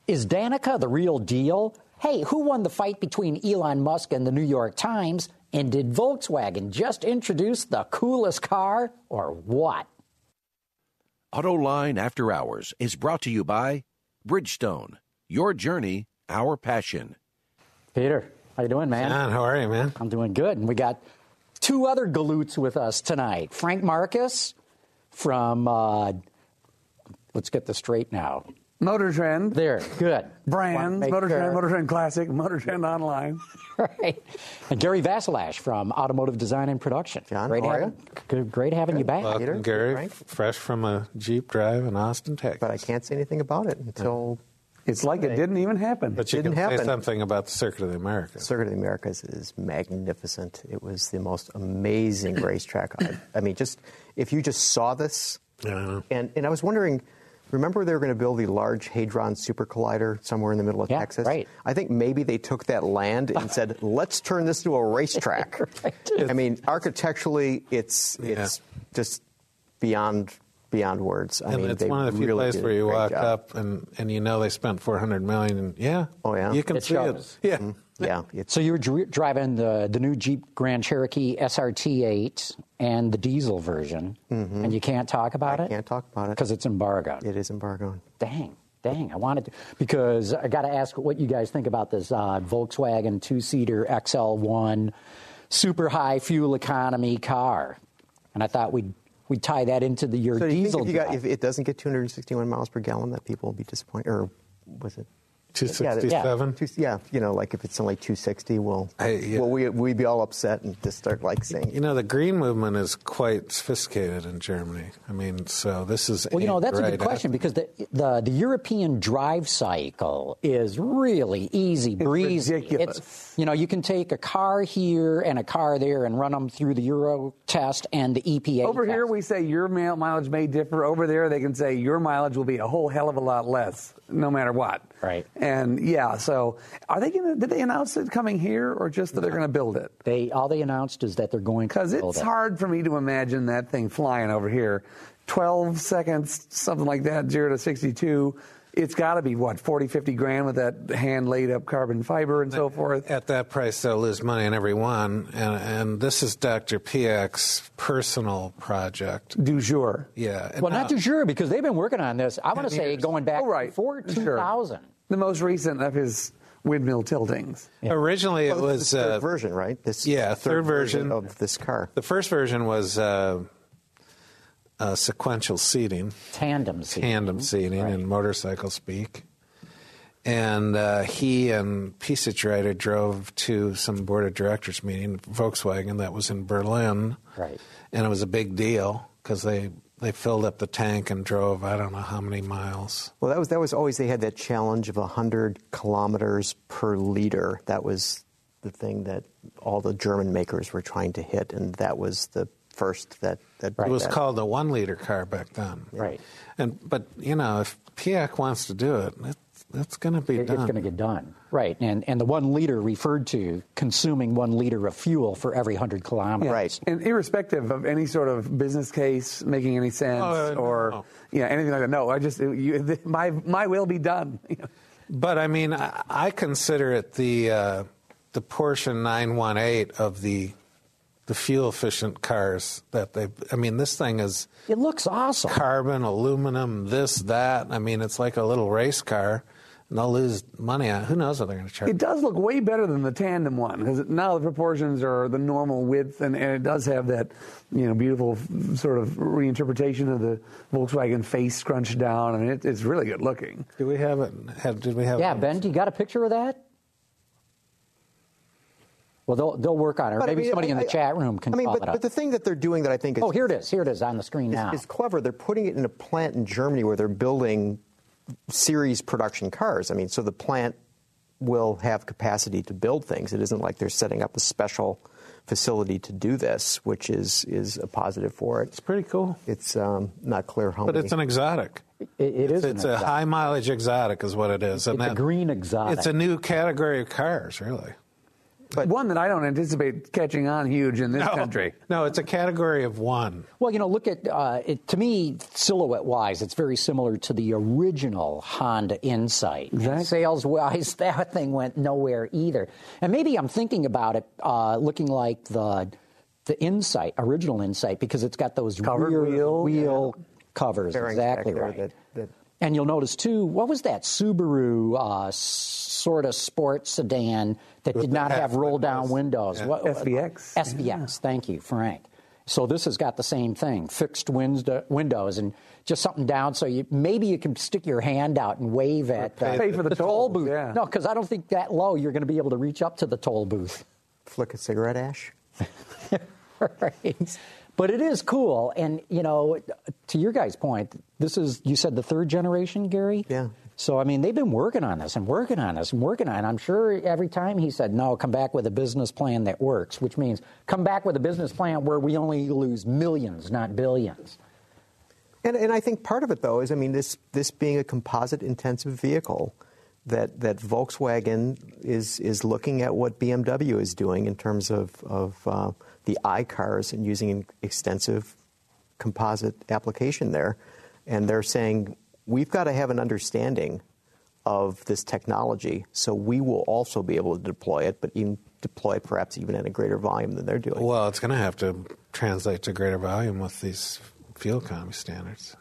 Is Danica the real deal? Hey, who won the fight between Elon Musk and the New York Times? And did Volkswagen just introduce the coolest car or what? AutoLine After Hours is brought to you by Bridgestone. Your journey, our passion. Peter, how you doing, man? John, how are you, man? I'm doing good. And we got two other galoots with us tonight. Frank Marcus from, let's get this straight now. Motor Trend. There, good. Brands, Motor Trend, Motor Trend Classic, Motor Trend Online. Right. And Gary Vasilash from Automotive Design and Production. John, how are you? Great having you back. Welcome, Gary. Fresh from a Jeep drive in Austin, Texas. But I can't say anything about it until... It's like it didn't even happen. But you can say something about the Circuit of the Americas. Circuit of the Americas is magnificent. It was the most amazing racetrack. I mean, just if you just saw this, and I was wondering, remember they were going to build the Large Hadron Super Collider somewhere in the middle of Texas? Right. I think maybe they took that land and said, let's turn this into a racetrack. Right. I mean, architecturally, it's just beyond words. I mean, it's one of the few really places where you walk job. up and you know they spent $400 million. And you can see shows. it. Yeah. Mm-hmm. Yeah. So you were driving the new Jeep Grand Cherokee SRT8 and the diesel version, and you can't talk about it? I can't talk about it. Because it's embargoed. It is embargoed. Dang. I wanted to, because I got to ask what you guys think about this Volkswagen two-seater XL1 super high fuel economy car. And I thought we'd tie that into your so diesel. Do you think if it doesn't get 261 miles per gallon, that people will be disappointed? Or was it 267? Like if it's only 260, we'd be all upset and just start saying. The green movement is quite sophisticated in Germany. I mean, so this is that's a good question because the European drive cycle is really easy breezy. Ridiculous. You can take a car here and a car there and run them through the Euro test and the EPA. Over test. here, we say your mileage may differ. Over there, they can say your mileage will be a whole hell of a lot less, no matter what. Right. And so are they did they announce it coming here or just that they're going to build it? All they announced is that they're going to build it. Because it's hard for me to imagine that thing flying over here. 12 seconds, something like that, 0 to 62. It's got to be, 40, 50 grand with that hand-laid-up carbon fiber and so forth. At that price, they'll lose money on every one. And this is Dr. Piak's personal project. Du jour. Yeah. Well, not du jour, because they've been working on this, I want to say, going back before 2000. Sure. The most recent of his windmill tiltings. Yeah. Originally, it was... the third version, right? Third version of this car. The first version was... sequential seating. Tandem seating in motorcycle speak. And he and Piesichreiter drove to some board of directors meeting, Volkswagen, that was in Berlin. Right. And it was a big deal because they filled up the tank and drove I don't know how many miles. Well, that was always, they had that challenge of 100 kilometers per liter. That was the thing that all the German makers were trying to hit, and that was the first that it was called a 1 liter car back then. Right. But if Piak wants to do it, it's going to be done. It's going to get done. Right. And the 1 liter referred to consuming 1 liter of fuel for every 100 kilometers. Yeah. Right. And irrespective of any sort of business case making any sense anything like that. No, my will be done. But I mean, I consider it the Porsche 918 of the fuel-efficient cars that this thing is... It looks awesome. Carbon, aluminum, this, that. I mean, it's like a little race car, and they'll lose money on it. Who knows what they're going to charge? It does look way better than the tandem one, because now the proportions are the normal width, and it does have that, beautiful sort of reinterpretation of the Volkswagen face scrunched down. I mean, it's really good looking. Do we have it? Did we have? Yeah, Ben, do you got a picture of that? Well, they'll work on it. Or maybe somebody in the chat room can call it up. But the thing that they're doing that I think is... Oh, here it is. Here it is on the screen now. It's clever. They're putting it in a plant in Germany where they're building series production cars. I mean, so the plant will have capacity to build things. It isn't like they're setting up a special facility to do this, which is a positive for it. It's pretty cool. It's not clear how many. But it's an exotic. It is. It's a high-mileage exotic is what it is. It's a green exotic. It's a new category of cars, really. But one that I don't anticipate catching on huge in this country. No, it's a category of one. Well, look at it. To me, silhouette-wise, it's very similar to the original Honda Insight. Exactly. Sales-wise, that thing went nowhere either. And maybe I'm thinking about it looking like the Insight, original Insight, because it's got those Covered rear wheel covers. bearings Exactly back there right. that And you'll notice, too, what was that Subaru sort of sports sedan that did not have roll-down windows? Yeah. What, SVX. SVX, thank you, Frank. So this has got the same thing, fixed windows and just something down so maybe you can stick your hand out and wave at pay for the toll tolls, booth. yeah. No, because I don't think that low you're going to be able to reach up to the toll booth. flick a cigarette ash. Right. But it is cool. And, to your guys' point, this is, you said the third generation, Gary? Yeah. So, they've been working on this and working on this and working on it. I'm sure every time he said, no, come back with a business plan that works, which means come back with a business plan where we only lose millions, not billions. And I think part of it, though, is, this being a composite-intensive vehicle, that Volkswagen is looking at what BMW is doing in terms of the iCars and using an extensive composite application there. And they're saying, we've got to have an understanding of this technology, so we will also be able to deploy it, but even deploy it perhaps even at a greater volume than they're doing. Well, it's going to have to translate to greater volume with these fuel economy standards.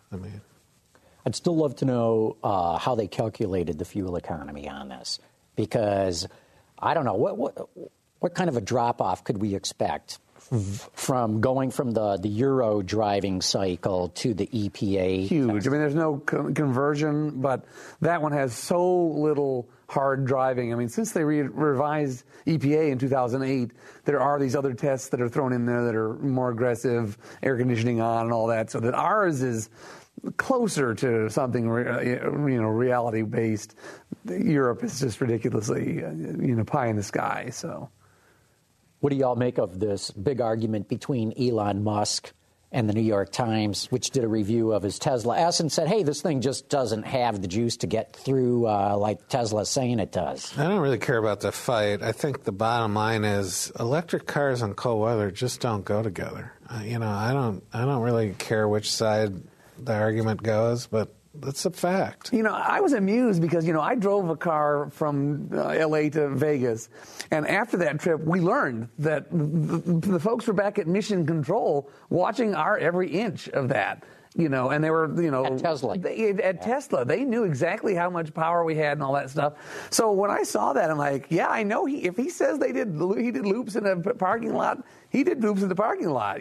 I'd still love to know how they calculated the fuel economy on this, because I don't know what kind of a drop-off could we expect from going from the Euro driving cycle to the EPA? Huge. There's no conversion, but that one has so little hard driving. Since they revised EPA in 2008, there are these other tests that are thrown in there that are more aggressive, air conditioning on and all that, so that ours is closer to something reality based. Europe is just ridiculously pie in the sky. So what do y'all make of this big argument between Elon Musk and the New York Times, which did a review of his Tesla S and said, hey, this thing just doesn't have the juice to get through like Tesla's saying it does? I don't really care about the fight. I think the bottom line is electric cars and cold weather just don't go together. I don't really care which side the argument goes, but that's a fact. I was amused because, I drove a car from L.A. to Vegas, and after that trip, we learned that the folks were back at Mission Control watching our every inch of that. And they were, at Tesla. Tesla, they knew exactly how much power we had and all that stuff. So when I saw that, I'm like, yeah, I know if he says he did loops in a parking lot, he did loops in the parking lot,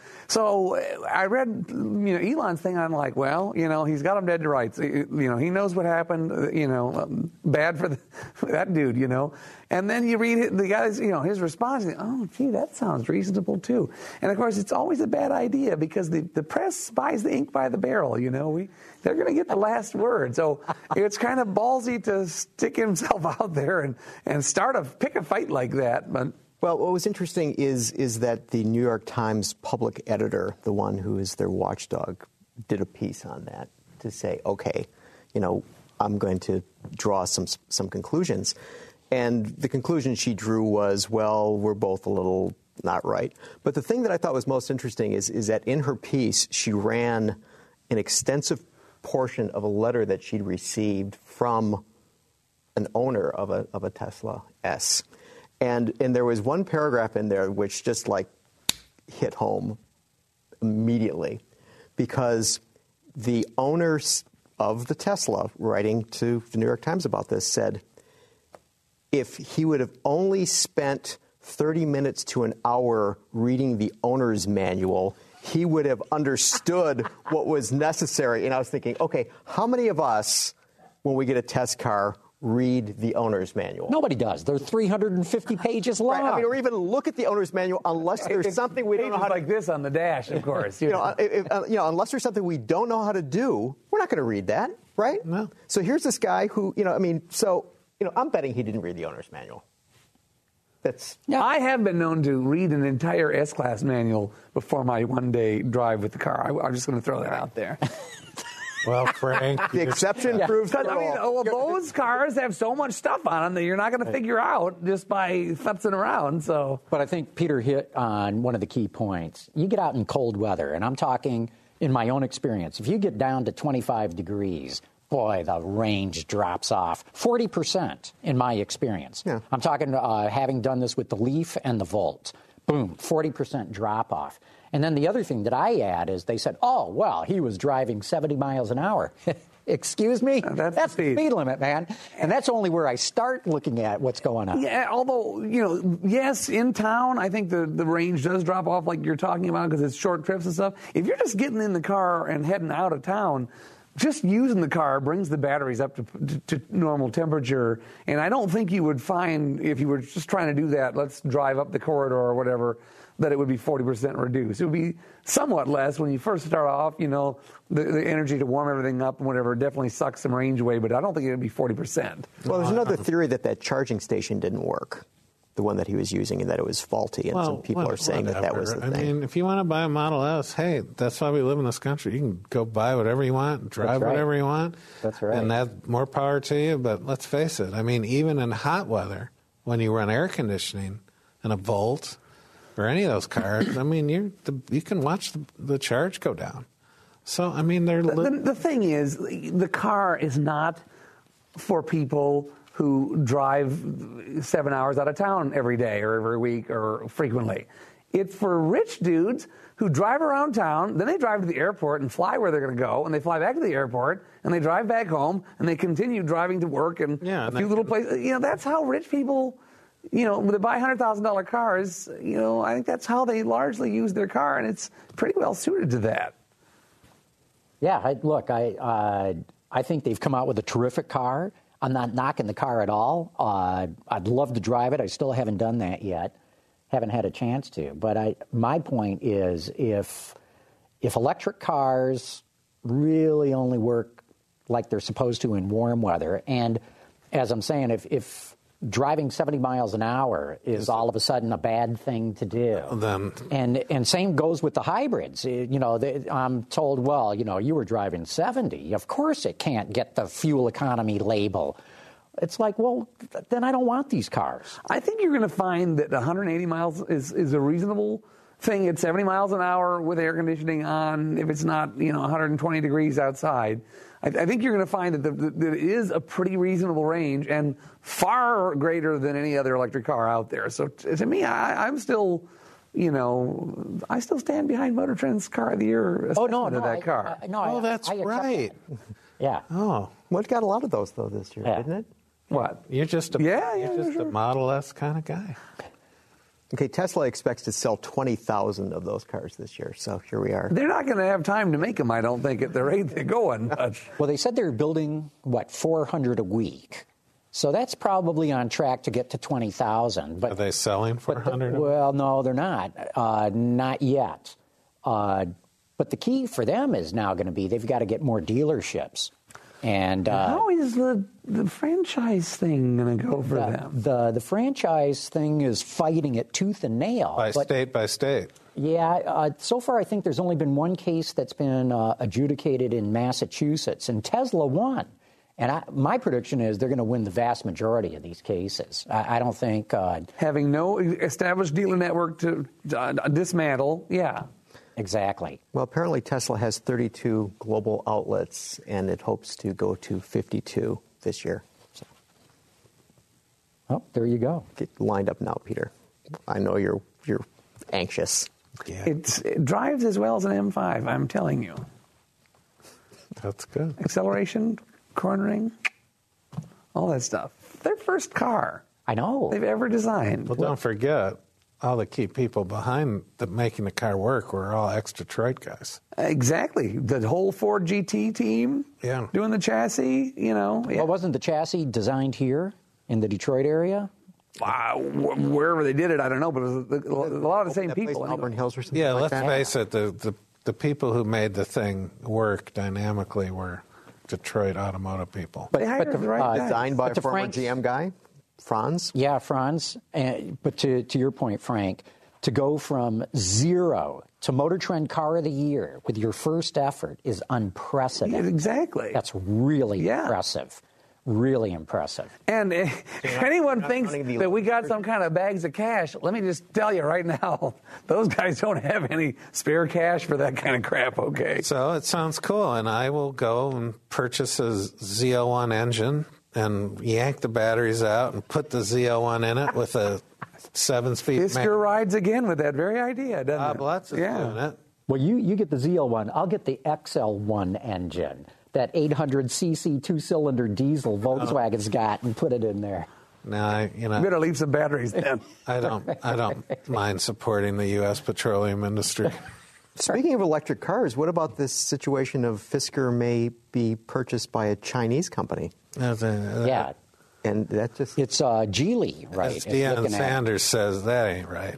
So I read, Elon's thing. I'm like, well, he's got them dead to rights. He knows what happened. Bad for that dude, And then you read the guy's, his response. Oh, gee, that sounds reasonable too. And of course, it's always a bad idea because the press buys the ink by the barrel. They're going to get the last word. So it's kind of ballsy to stick himself out there and pick a fight like that, but. Well, what was interesting is that the New York Times public editor, the one who is their watchdog, did a piece on that to say, okay, I'm going to draw some conclusions. And the conclusion she drew was, well, we're both a little not right. But the thing that I thought was most interesting is that in her piece, she ran an extensive portion of a letter that she'd received from an owner of a Tesla S. And there was one paragraph in there which just hit home immediately, because the owners of the Tesla, writing to the New York Times about this, said if he would have only spent 30 minutes to an hour reading the owner's manual, he would have understood what was necessary. And I was thinking, okay, how many of us, when we get a test car, read the owner's manual? Nobody does. They're 350 pages long. Right. Or even look at the owner's manual unless there's something we don't know how to... like this on the dash, of course. Unless there's something we don't know how to do, we're not going to read that, right? No. So here's this guy who, I'm betting he didn't read the owner's manual. I have been known to read an entire S-Class manual before my one-day drive with the car. I'm just going to throw that out there. Well, Frank, The exception proves the Because, I mean, rule. those cars have so much stuff on them that you're not going to figure out just by futzing around. So, But I think Peter hit on one of the key points. You get out in cold weather, and I'm talking in my own experience. If you get down to 25 degrees, boy, the range drops off 40% in my experience. Yeah. I'm talking having done this with the Leaf and the Volt. Boom, 40% drop off. And then the other thing that I add is they said, oh, well, he was driving 70 miles an hour. Excuse me? That's the speed limit, man. And that's only where I start looking at what's going on. yeah, although, yes, in town, I think the range does drop off like you're talking about because it's short trips and stuff. If you're just getting in the car and heading out of town, just using the car brings the batteries up to normal temperature. And I don't think you would find, if you were just trying to do that, let's drive up the corridor or whatever, that it would be 40% reduced. It would be somewhat less when you first start off. The energy to warm everything up and whatever definitely sucks some range away, but I don't think it would be 40%. Well, there's another theory that charging station didn't work, the one that he was using, and that it was faulty. And some people are saying that was the thing. I mean, if you want to buy a Model S, hey, that's why we live in this country. You can go buy whatever you want, drive right. whatever you want. That's right. And that more power to you. But let's face it. I mean, even in hot weather, when you run air conditioning in a Volt or any of those cars, I mean, you can watch the charge go down. So, I mean, The thing is, the car is not for people who drive 7 hours out of town every day or every week or frequently. It's for rich dudes who drive around town, then they drive to the airport and fly where they're going to go, and they fly back to the airport, and they drive back home, and they continue driving to work and a few little places. That's how rich people, they buy $100,000 cars. I think that's how they largely use their car, and it's pretty well suited to that. Yeah, I think they've come out with a terrific car. I'm not knocking the car at all. I'd love to drive it. I still haven't done that yet. Haven't had a chance to. But my point is, if electric cars really only work like they're supposed to in warm weather, and as I'm saying, if driving 70 miles an hour is all of a sudden a bad thing to do. And same goes with the hybrids. I'm told, well, you were driving 70. Of course it can't get the fuel economy label. It's like, well, then I don't want these cars. I think you're going to find that 180 miles is a reasonable thing at 70 miles an hour with air conditioning on, if it's not 120 degrees outside. I think you're going to find that it is a pretty reasonable range and far greater than any other electric car out there. So to me, I'm still, I still stand behind Motor Trend's Car of the Year assessment of that car. That's right. Yeah. Oh, Well, it got a lot of those, though, this year, Yeah. didn't it? What? you're just a sure. Model S kind of guy. Okay, Tesla expects to sell 20,000 of those cars this year, so here we are. They're not going to have time to make them, I don't think, at the rate they're going. But Well, they said they're building, 400 a week. So that's probably on track to get to 20,000. Are they selling for 100? Well, no, they're not. Not yet. But the key for them is now going to be they've got to get more dealerships. And how is the franchise thing going to go for them? The franchise thing is fighting it tooth and nail. State by state. Yeah, so far I think there's only been one case that's been adjudicated in Massachusetts, and Tesla won. And my prediction is they're going to win the vast majority of these cases. I don't think... Having no established dealer network to dismantle, yeah. Exactly. Well, apparently Tesla has 32 global outlets, and it hopes to go to 52 this year. So Oh, there you go. get lined up now, Peter. I know you're anxious. Yeah, It drives as well as an M5, I'm telling you. that's good. Acceleration, cornering, all that stuff. Their first car I know. they've ever designed. Well, don't forget, all the key people behind making the car work were all ex-Detroit guys. Exactly. The whole Ford GT team doing the chassis, Yeah. Well, wasn't the chassis designed here in the Detroit area? Wherever they did it, I don't know, but it was a lot of the same That place people. in Auburn Hills or something Yeah, like let's that. face it, the people who made the thing work dynamically were Detroit automotive people. They hired the right guy. Designed by But a to former Frank's- GM guy, Franz. Yeah, Franz. But to your point, Frank, to go from 0 to Motor Trend Car of the Year with your first effort is unprecedented. Exactly. That's really impressive. Really impressive. And if anyone thinks that we got some kind of bags of cash, let me just tell you right now, those guys don't have any spare cash for that kind of crap, okay? So it sounds cool, and I will go and purchase a Z01 engine and yank the batteries out and put the Z01 in it with a 7-speed. Fisker rides again with that very idea, doesn't it? Bob Lutz is doing it. Well, you get the ZL1. I'll get the XL1 engine, that 800cc 2-cylinder diesel Volkswagen's got, and put it in there. Now, You better leave some batteries then. I don't mind supporting the U.S. petroleum industry. Speaking of electric cars, what about this situation of Fisker may be purchased by a Chinese company? Yeah. And that just... It's Geely, right? As Deion Sanders says, that ain't right.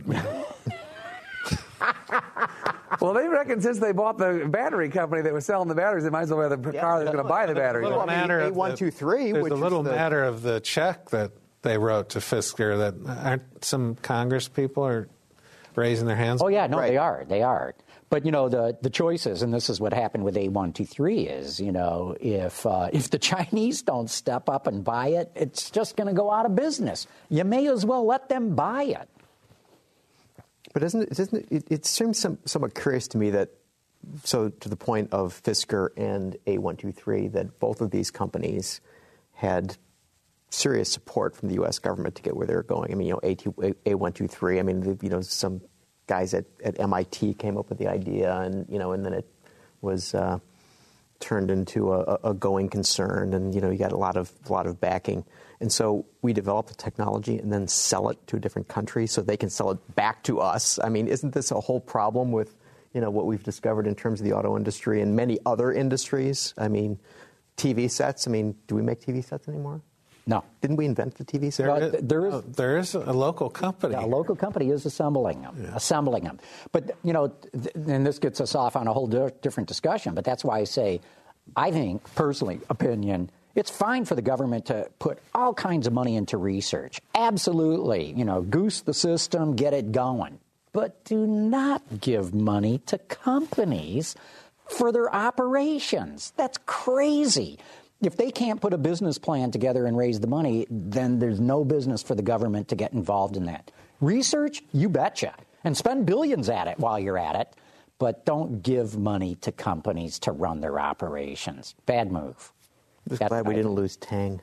Well, they reckon since they bought the battery company that was selling the batteries, they might as well have the car that's going to buy the batteries. Well, I mean, A123, There's which a little is the... matter of the check that they wrote to Fisker that aren't some Congress people are raising their hands? Oh, yeah, no, Right. They are. But, the choices, and this is what happened with A123, is, if the Chinese don't step up and buy it, it's just going to go out of business. You may as well let them buy it. But it seems somewhat curious to me that, so to the point of Fisker and A123, that both of these companies had serious support from the U.S. government to get where they were going. I mean, A123, I mean, some guys at MIT came up with the idea, and then it was turned into a going concern, and you got a lot of backing. And so we develop the technology and then sell it to a different country so they can sell it back to us. I mean, isn't this a whole problem with what we've discovered in terms of the auto industry and many other industries? I mean, TV sets. I mean, do we make TV sets anymore? No. Didn't we invent the TV set? There is a local company. Yeah, a local company is assembling them. But, and this gets us off on a whole different discussion, but that's why I say, I think, personally, opinion, it's fine for the government to put all kinds of money into research. Absolutely. Goose the system, get it going. But do not give money to companies for their operations. That's crazy. If they can't put a business plan together and raise the money, then there's no business for the government to get involved in that. Research, you betcha. And spend billions at it while you're at it. But don't give money to companies to run their operations. Bad move. Just glad we didn't lose Tang.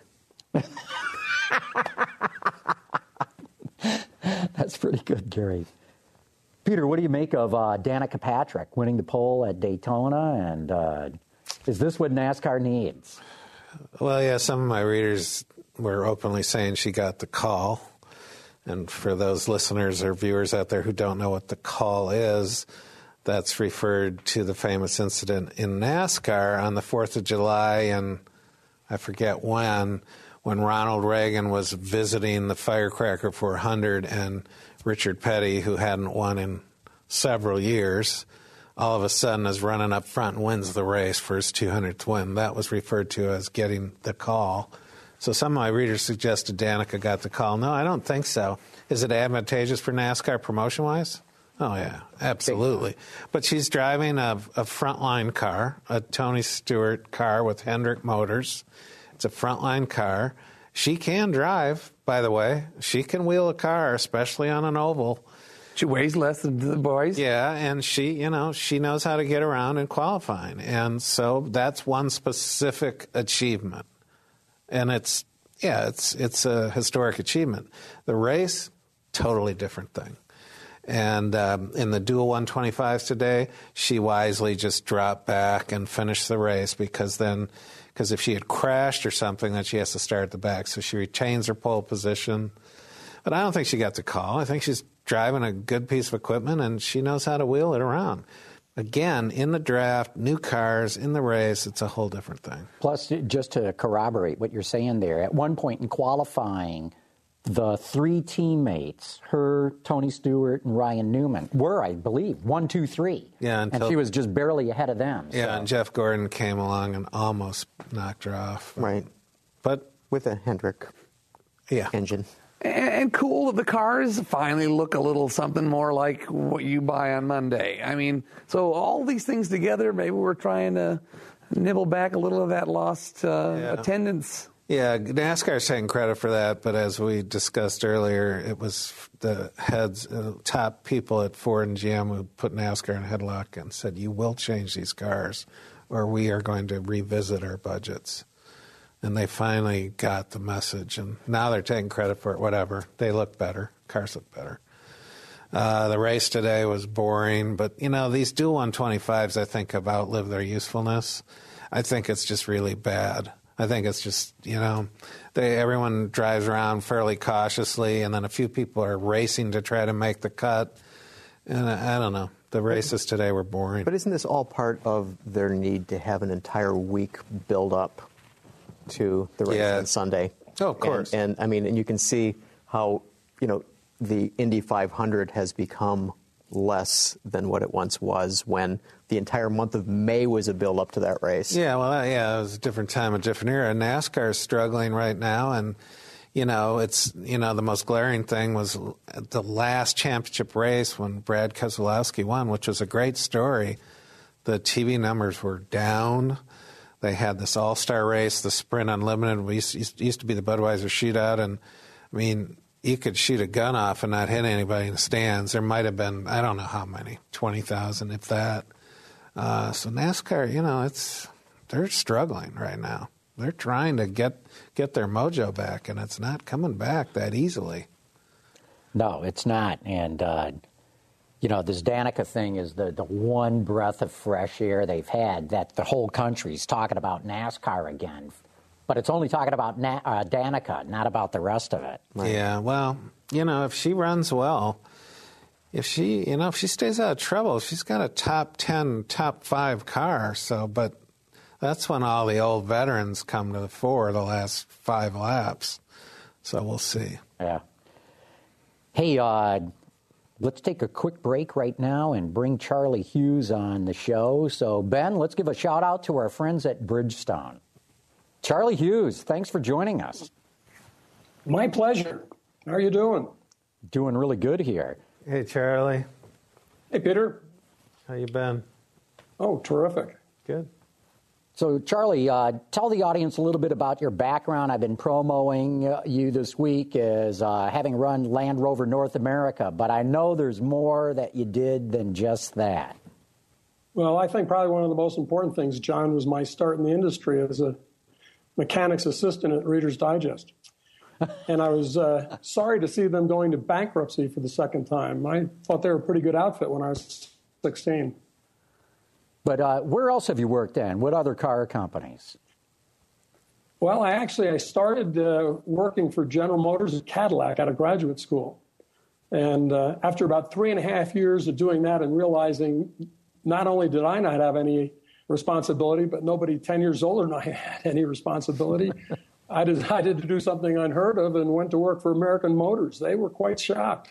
That's pretty good, Gary. Peter, what do you make of Danica Patrick winning the pole at Daytona? And is this what NASCAR needs? Well, yeah, some of my readers were openly saying she got the call. And for those listeners or viewers out there who don't know what the call is, that's referred to the famous incident in NASCAR on the 4th of July, and I forget when Ronald Reagan was visiting the Firecracker 400, and Richard Petty, who hadn't won in several years, all of a sudden is running up front and wins the race for his 200th win. That was referred to as getting the call. So some of my readers suggested Danica got the call. No, I don't think so. Is it advantageous for NASCAR promotion-wise? Oh, yeah, absolutely. But she's driving a frontline car, a Tony Stewart car with Hendrick Motors. It's a frontline car. She can drive, by the way. She can wheel a car, especially on an oval. She weighs less than the boys. Yeah, and she knows how to get around in qualifying. And so that's one specific achievement. And it's a historic achievement. The race, totally different thing. And in the dual 125s today, she wisely just dropped back and finished the race because if she had crashed or something, then she has to start at the back. So she retains her pole position. But I don't think she got the call. I think she's driving a good piece of equipment, and she knows how to wheel it around. Again, in the draft, new cars, in the race, it's a whole different thing. Plus, just to corroborate what you're saying there, at one point in qualifying, the three teammates, her, Tony Stewart, and Ryan Newman, were, I believe, 1, 2, 3. Yeah, and she was just barely ahead of them. Yeah, so. and Jeff Gordon came along and almost knocked her off. Right. But with a Hendrick engine. And cool that the cars finally look a little something more like what you buy on Monday. I mean, so all these things together, maybe we're trying to nibble back a little of that lost attendance. Yeah, NASCAR's taking credit for that, but as we discussed earlier, it was the top people at Ford and GM who put NASCAR in a headlock and said, you will change these cars or we are going to revisit our budgets. And they finally got the message, and now they're taking credit for it, whatever. They look better. Cars look better. The race today was boring, but, these dual 125s, I think, have outlived their usefulness. I think it's just really bad. I think it's just, everyone drives around fairly cautiously, and then a few people are racing to try to make the cut. And I don't know. The races today were boring. But isn't this all part of their need to have an entire week build up to the race on Sunday? Oh, of course. And you can see how, the Indy 500 has become less than what it once was when the entire month of May was a build-up to that race. Yeah, well, it was a different time, a different era. NASCAR is struggling right now, and, it's, the most glaring thing was the last championship race when Brad Keselowski won, which was a great story. The TV numbers were down. They had this all-star race, the Sprint Unlimited. We used to be the Budweiser Shootout, and, you could shoot a gun off and not hit anybody in the stands. There might have been, I don't know how many, 20,000, if that. So NASCAR, they're struggling right now. They're trying to get their mojo back, and it's not coming back that easily. No, it's not. And, this Danica thing is the one breath of fresh air they've had that the whole country's talking about NASCAR again. But it's only talking about Danica, not about the rest of it. Right. Yeah, well, if she runs well, if she stays out of trouble, she's got a top 10, top 5 car. But that's when all the old veterans come to the fore the last 5 laps. So we'll see. Yeah. Hey, let's take a quick break right now and bring Charlie Hughes on the show. So, Ben, let's give a shout-out to our friends at Bridgestone. Charlie Hughes, thanks for joining us. My pleasure. How are you doing? Doing really good here. Hey, Charlie. Hey, Peter. How you been? Oh, terrific. Good. So, Charlie, tell the audience a little bit about your background. I've been promoting you this week as having run Land Rover North America, but I know there's more that you did than just that. Well, I think probably one of the most important things, John, was my start in the industry as a mechanics assistant at Reader's Digest. And I was sorry to see them going to bankruptcy for the second time. I thought they were a pretty good outfit when I was 16. But where else have you worked in? What other car companies? Well, I started working for General Motors and Cadillac out of graduate school. And after about 3.5 years of doing that and realizing not only did I not have any responsibility, but nobody 10 years older than I had any responsibility, I decided to do something unheard of and went to work for American Motors. They were quite shocked.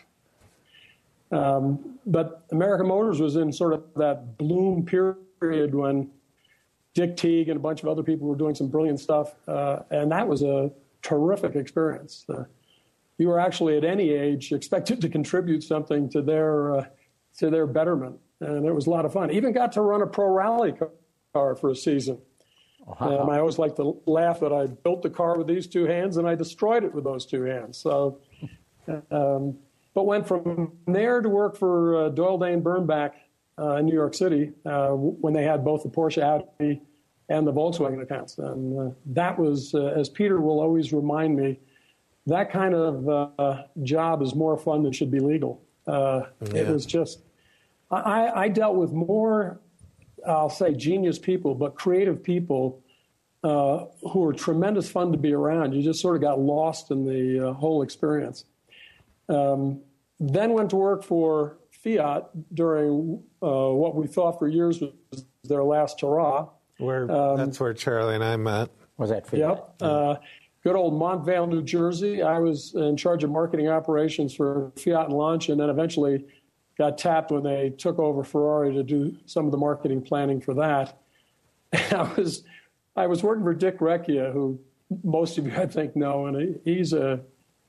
But American Motors was in sort of that bloom period when Dick Teague and a bunch of other people were doing some brilliant stuff, and that was a terrific experience. You were actually at any age expected to contribute something to their betterment, and it was a lot of fun. Even got to run a pro rally car for a season. And I always like to laugh that I built the car with these 2 hands and I destroyed it with those 2 hands. So, but went from there to work for Doyle Dane Bernbach in New York City when they had both the Porsche Audi and the Volkswagen accounts. And that was, as Peter will always remind me, that kind of job is more fun than should be legal. It was just, I dealt with more, I'll say genius people, but creative people who were tremendous fun to be around. You just sort of got lost in the whole experience. Then went to work for Fiat during what we thought for years was their last hurrah. That's where Charlie and I met. Was that Fiat? Yep. Good old Montvale, New Jersey. I was in charge of marketing operations for Fiat and Launch, and then eventually got tapped when they took over Ferrari to do some of the marketing planning for that. And I was working for Dick Recchia, who most of you I think know, and he's a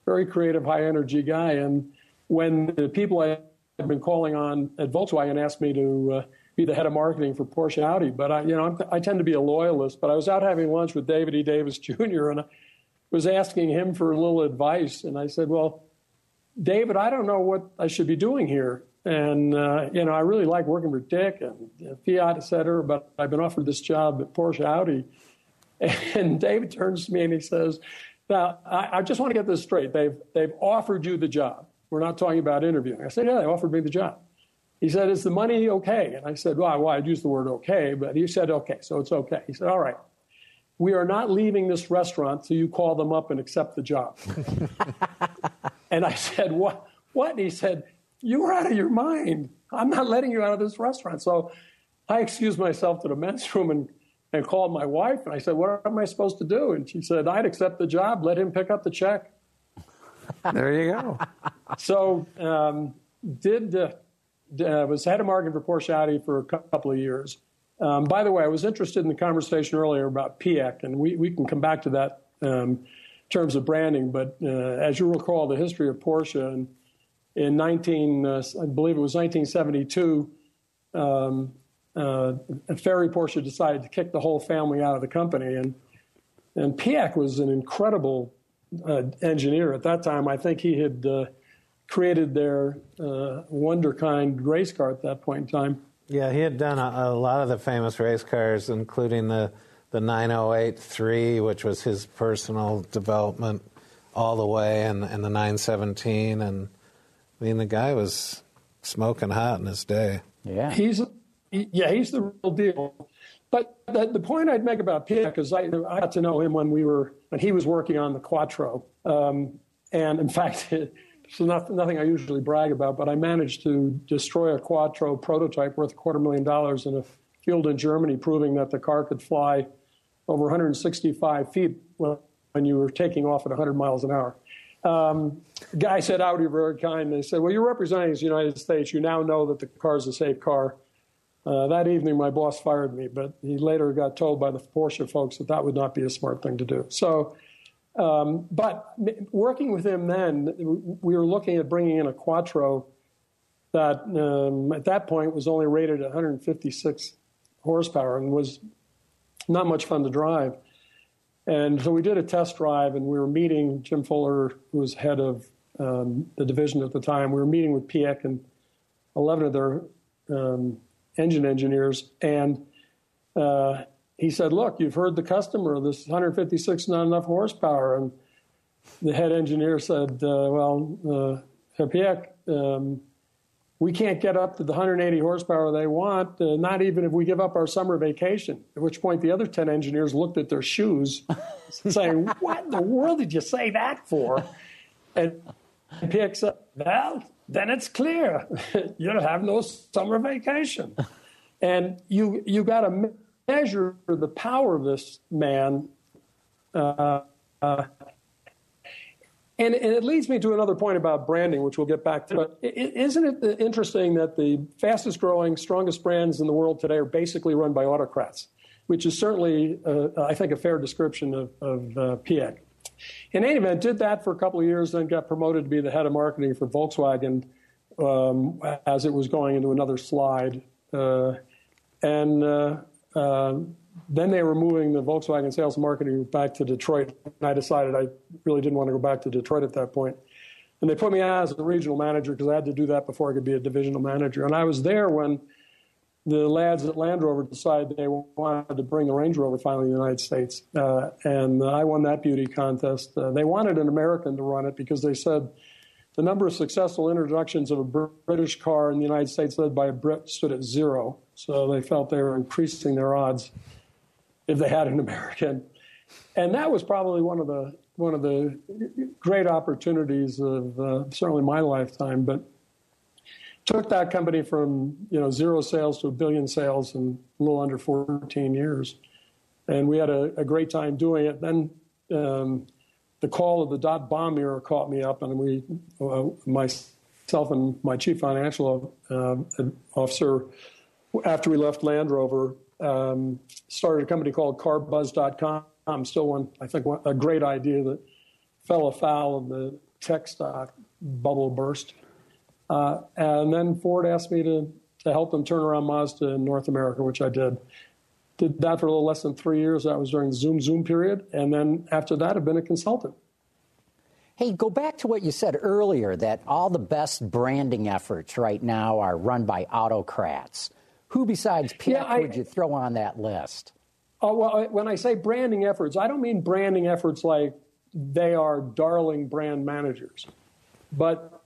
very creative, high-energy guy. And when the people I had been calling on at Volkswagen asked me to be the head of marketing for Porsche Audi, but I tend to be a loyalist. But I was out having lunch with David E. Davis Jr., and I was asking him for a little advice. And I said, well, David, I don't know what I should be doing here. And, I really like working for Dick and Fiat, et cetera, but I've been offered this job at Porsche Audi. And David turns to me and he says, now, I just want to get this straight. They've offered you the job. We're not talking about interviewing. I said, yeah, they offered me the job. He said, is the money okay? And I said, well, I'd use the word okay, but he said, okay, so it's okay. He said, all right, we are not leaving this restaurant till you call them up and accept the job. And I said, what? And he said, you were out of your mind. I'm not letting you out of this restaurant. So I excused myself to the men's room and called my wife. And I said, what am I supposed to do? And she said, I'd accept the job. Let him pick up the check. There you go. So was head of marketing for Porsche Audi for a couple of years. By the way, I was interested in the conversation earlier about PIEC, and we can come back to that in terms of branding. But as you recall, the history of Porsche, and in I believe it was 1972, Ferry Porsche decided to kick the whole family out of the company. And PIEC was an incredible engineer. At that time, I think he had created their Wunderkind race car at that point in time. Yeah, he had done a lot of the famous race cars, including the 908-3, which was his personal development all the way, and the 917. And I mean, the guy was smoking hot in his day. Yeah, he's the real deal. But the point I'd make about PIEC is I got to know him when he was working on the Quattro, and in fact, it's nothing I usually brag about, but I managed to destroy a Quattro prototype worth $250,000 in a field in Germany, proving that the car could fly over 165 feet when you were taking off at 100 miles an hour. Guy said, Audi were very kind. They said, well, you're representing the United States. You now know that the car's a safe car. That evening, my boss fired me, but he later got told by the Porsche folks that would not be a smart thing to do. So, but working with him then, we were looking at bringing in a Quattro that at that point was only rated at 156 horsepower and was not much fun to drive. And so we did a test drive, and we were meeting Jim Fuller, who was head of the division at the time. We were meeting with PIEC and 11 of their engine engineers, and he said, look, you've heard the customer, this 156 is not enough horsepower. And the head engineer said, Herr PIEC, we can't get up to the 180 horsepower they want, not even if we give up our summer vacation. At which point the other 10 engineers looked at their shoes saying, what in the world did you say that for? And PIEC said, well, then it's clear. You have no summer vacation. And you got to measure the power of this man. And it leads me to another point about branding, which we'll get back to. But isn't it interesting that the fastest growing, strongest brands in the world today are basically run by autocrats, which is certainly, I think, a fair description of PIEC. In any event, did that for a couple of years, then got promoted to be the head of marketing for Volkswagen as it was going into another slide. Then they were moving the Volkswagen sales and marketing back to Detroit, and I decided I really didn't want to go back to Detroit at that point. And they put me as a regional manager because I had to do that before I could be a divisional manager. And I was there when the lads at Land Rover decided they wanted to bring the Range Rover finally to the United States. And I won that beauty contest. They wanted an American to run it because they said the number of successful introductions of a British car in the United States led by a Brit stood at 0. So they felt they were increasing their odds if they had an American. And that was probably one of the great opportunities of certainly my lifetime. But took that company from 0 sales to 1 billion sales in a little under 14 years. And we had a great time doing it. Then the call of the dot bomb era caught me up, and myself and my chief financial officer, after we left Land Rover, started a company called CarBuzz.com. Still a great idea that fell afoul of the tech stock bubble burst. And then Ford asked me to help them turn around Mazda in North America, which I did. Did that for a little less than 3 years. That was during the Zoom period. And then after that, I've been a consultant. Hey, go back to what you said earlier, that all the best branding efforts right now are run by autocrats. Who besides Pitt would you throw on that list? Oh, well, when I say branding efforts, I don't mean branding efforts like they are darling brand managers. But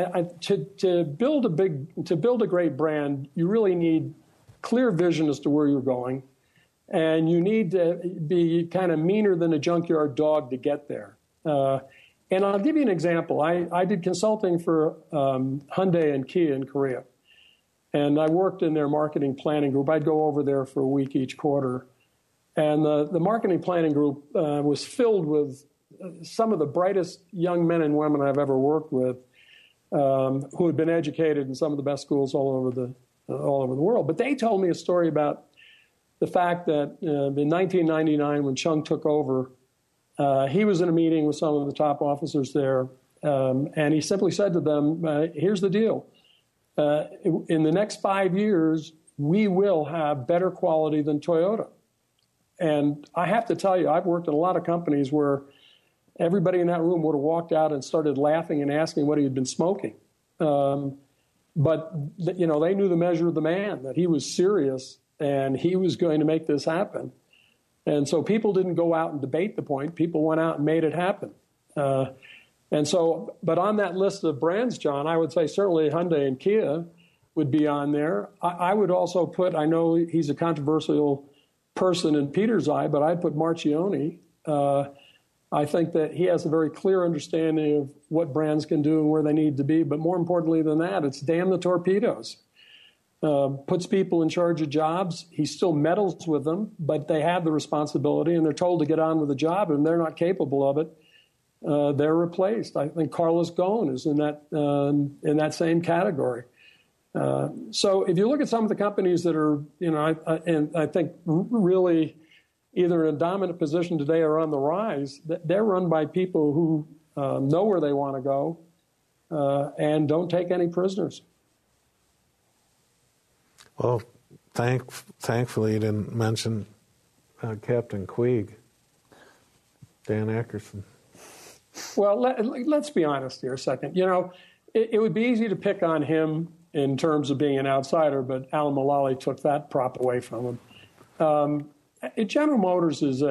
to build a great brand, you really need clear vision as to where you're going. And you need to be kind of meaner than a junkyard dog to get there. And I'll give you an example. I did consulting for Hyundai and Kia in Korea. And I worked in their marketing planning group. I'd go over there for a week each quarter. And the marketing planning group was filled with some of the brightest young men and women I've ever worked with, who had been educated in some of the best schools all over the world. But they told me a story about the fact that in 1999, when Chung took over, he was in a meeting with some of the top officers there, and he simply said to them, here's the deal. In the next 5 years, we will have better quality than Toyota. And I have to tell you, I've worked in a lot of companies where everybody in that room would have walked out and started laughing and asking what he had been smoking. But they knew the measure of the man, that he was serious and he was going to make this happen. And so people didn't go out and debate the point. People went out and made it happen. But on that list of brands, John, I would say certainly Hyundai and Kia would be on there. I would also put, I know he's a controversial person in Peter's eye, but I'd put Marchione. I think that he has a very clear understanding of what brands can do and where they need to be. But more importantly than that, it's damn the torpedoes. Puts people in charge of jobs. He still meddles with them, but they have the responsibility and they're told to get on with the job, and they're not capable of it. They're replaced. I think Carlos Ghosn is in that same category. So if you look at some of the companies that are, I think really either in a dominant position today or on the rise, they're run by people who know where they want to go and don't take any prisoners. Well, thankfully you didn't mention Captain Queeg, Dan Akerson. Well, let's be honest here a second. It would be easy to pick on him in terms of being an outsider, but Alan Mulally took that prop away from him. General Motors is,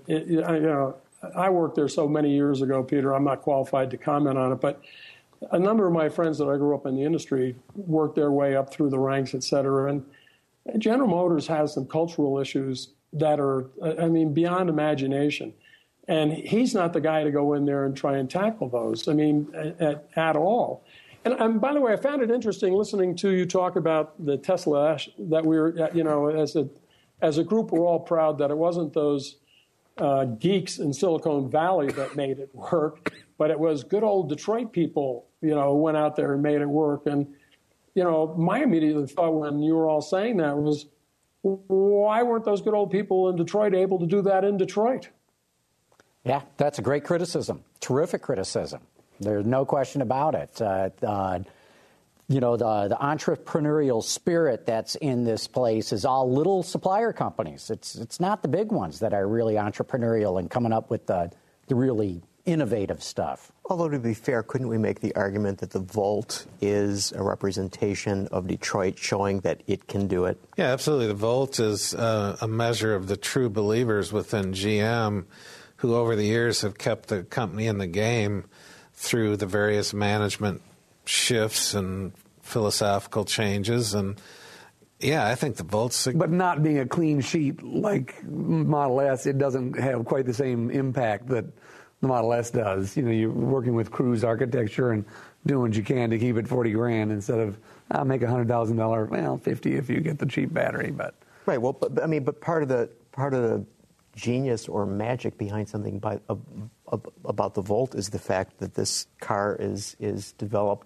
I worked there so many years ago, Peter, I'm not qualified to comment on it, but a number of my friends that I grew up in the industry worked their way up through the ranks, et cetera. And General Motors has some cultural issues that are, beyond imagination. And he's not the guy to go in there and try and tackle those, at all. And by the way, I found it interesting listening to you talk about the Tesla, that we were, as a group, we're all proud that it wasn't those geeks in Silicon Valley that made it work, but it was good old Detroit people, who went out there and made it work. And, my immediate thought when you were all saying that was, why weren't those good old people in Detroit able to do that in Detroit? Yeah, that's a great criticism. Terrific criticism. There's no question about it. The entrepreneurial spirit that's in this place is all little supplier companies. It's not the big ones that are really entrepreneurial and coming up with the really innovative stuff. Although, to be fair, couldn't we make the argument that the Volt is a representation of Detroit showing that it can do it? Yeah, absolutely. The Volt is a measure of the true believers within GM who over the years have kept the company in the game through the various management shifts and philosophical changes. And yeah, I think the Volt's... But not being a clean sheet like Model S, it doesn't have quite the same impact that the Model S does. You're working with Cruise architecture and doing what you can to keep it $40,000 instead of, I'll make $100,000, well, $50 if you get the cheap battery. But right. Well, but part of the genius or magic behind something about the Volt is the fact that this car is developed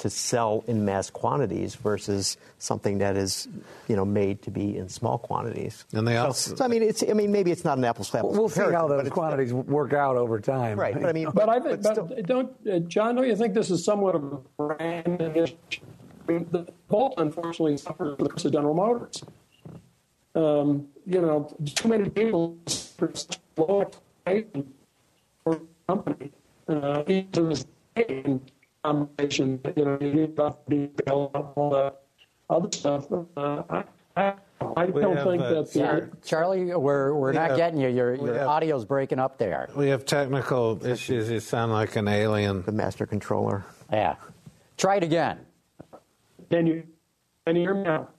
to sell in mass quantities versus something that is, made to be in small quantities. And they also, so maybe it's not an apples to apples. We'll see how those quantities work out over time. Right, but I mean, John, don't you think this is somewhat of a branding issue? I mean, the Volt, unfortunately, suffered from the curse of General Motors. Too many people for such low expectation for the company. To this day, in combination, you need about detail and all that other stuff. I don't think that. Charlie, we're not getting you. Your audio's breaking up there. We have technical issues. You sound like an alien. The master controller. Yeah. Try it again. Can you hear me now?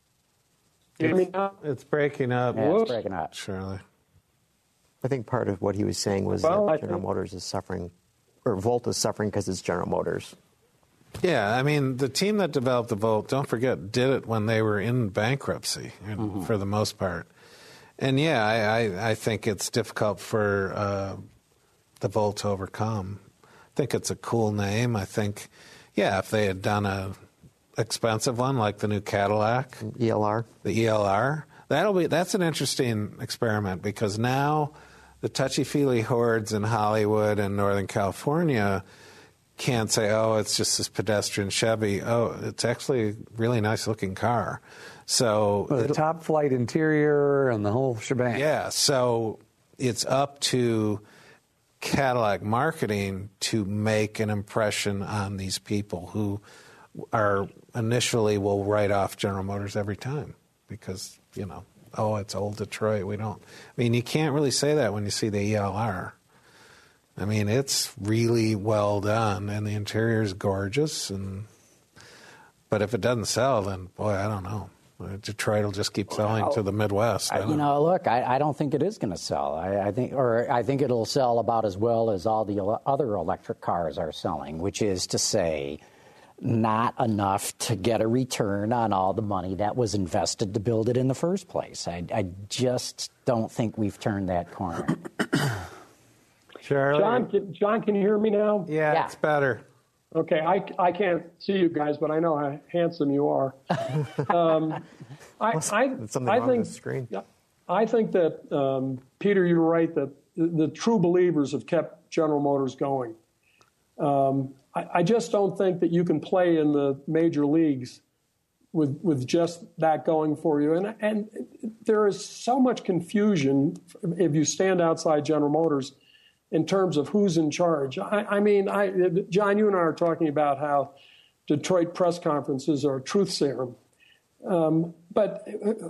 It's breaking up. Yeah, it's breaking up. Charlie. I think part of what he was saying was that General Motors is suffering, or Volt is suffering because it's General Motors. Yeah, I mean, the team that developed the Volt, don't forget, did it when they were in bankruptcy, for the most part. And yeah, I think it's difficult for the Volt to overcome. I think it's a cool name. I think, if they had done a expensive one like the new Cadillac, ELR, the ELR, that's an interesting experiment, because now the touchy-feely hordes in Hollywood and Northern California can't say, oh, it's just this pedestrian Chevy. Oh, it's actually a really nice-looking car. So the top flight interior and the whole shebang. Yeah, so it's up to Cadillac marketing to make an impression on these people who are initially will write off General Motors every time because, it's old Detroit. You can't really say that when you see the ELR. I mean, it's really well done, and the interior is gorgeous. But if it doesn't sell, then, boy, I don't know. Detroit will just keep selling to the Midwest. Look, I don't think it is going to sell. I think it'll sell about as well as all the other electric cars are selling, which is to say, not enough to get a return on all the money that was invested to build it in the first place. I just don't think we've turned that corner. Charlie? John, can you hear me now? Yeah, it's better. Okay, I can't see you guys, but I know how handsome you are. I think that, Peter, you're right, that the true believers have kept General Motors going. I just don't think that you can play in the major leagues with just that going for you. And there is so much confusion if you stand outside General Motors in terms of who's in charge. John, you and I are talking about how Detroit press conferences are a truth serum. But,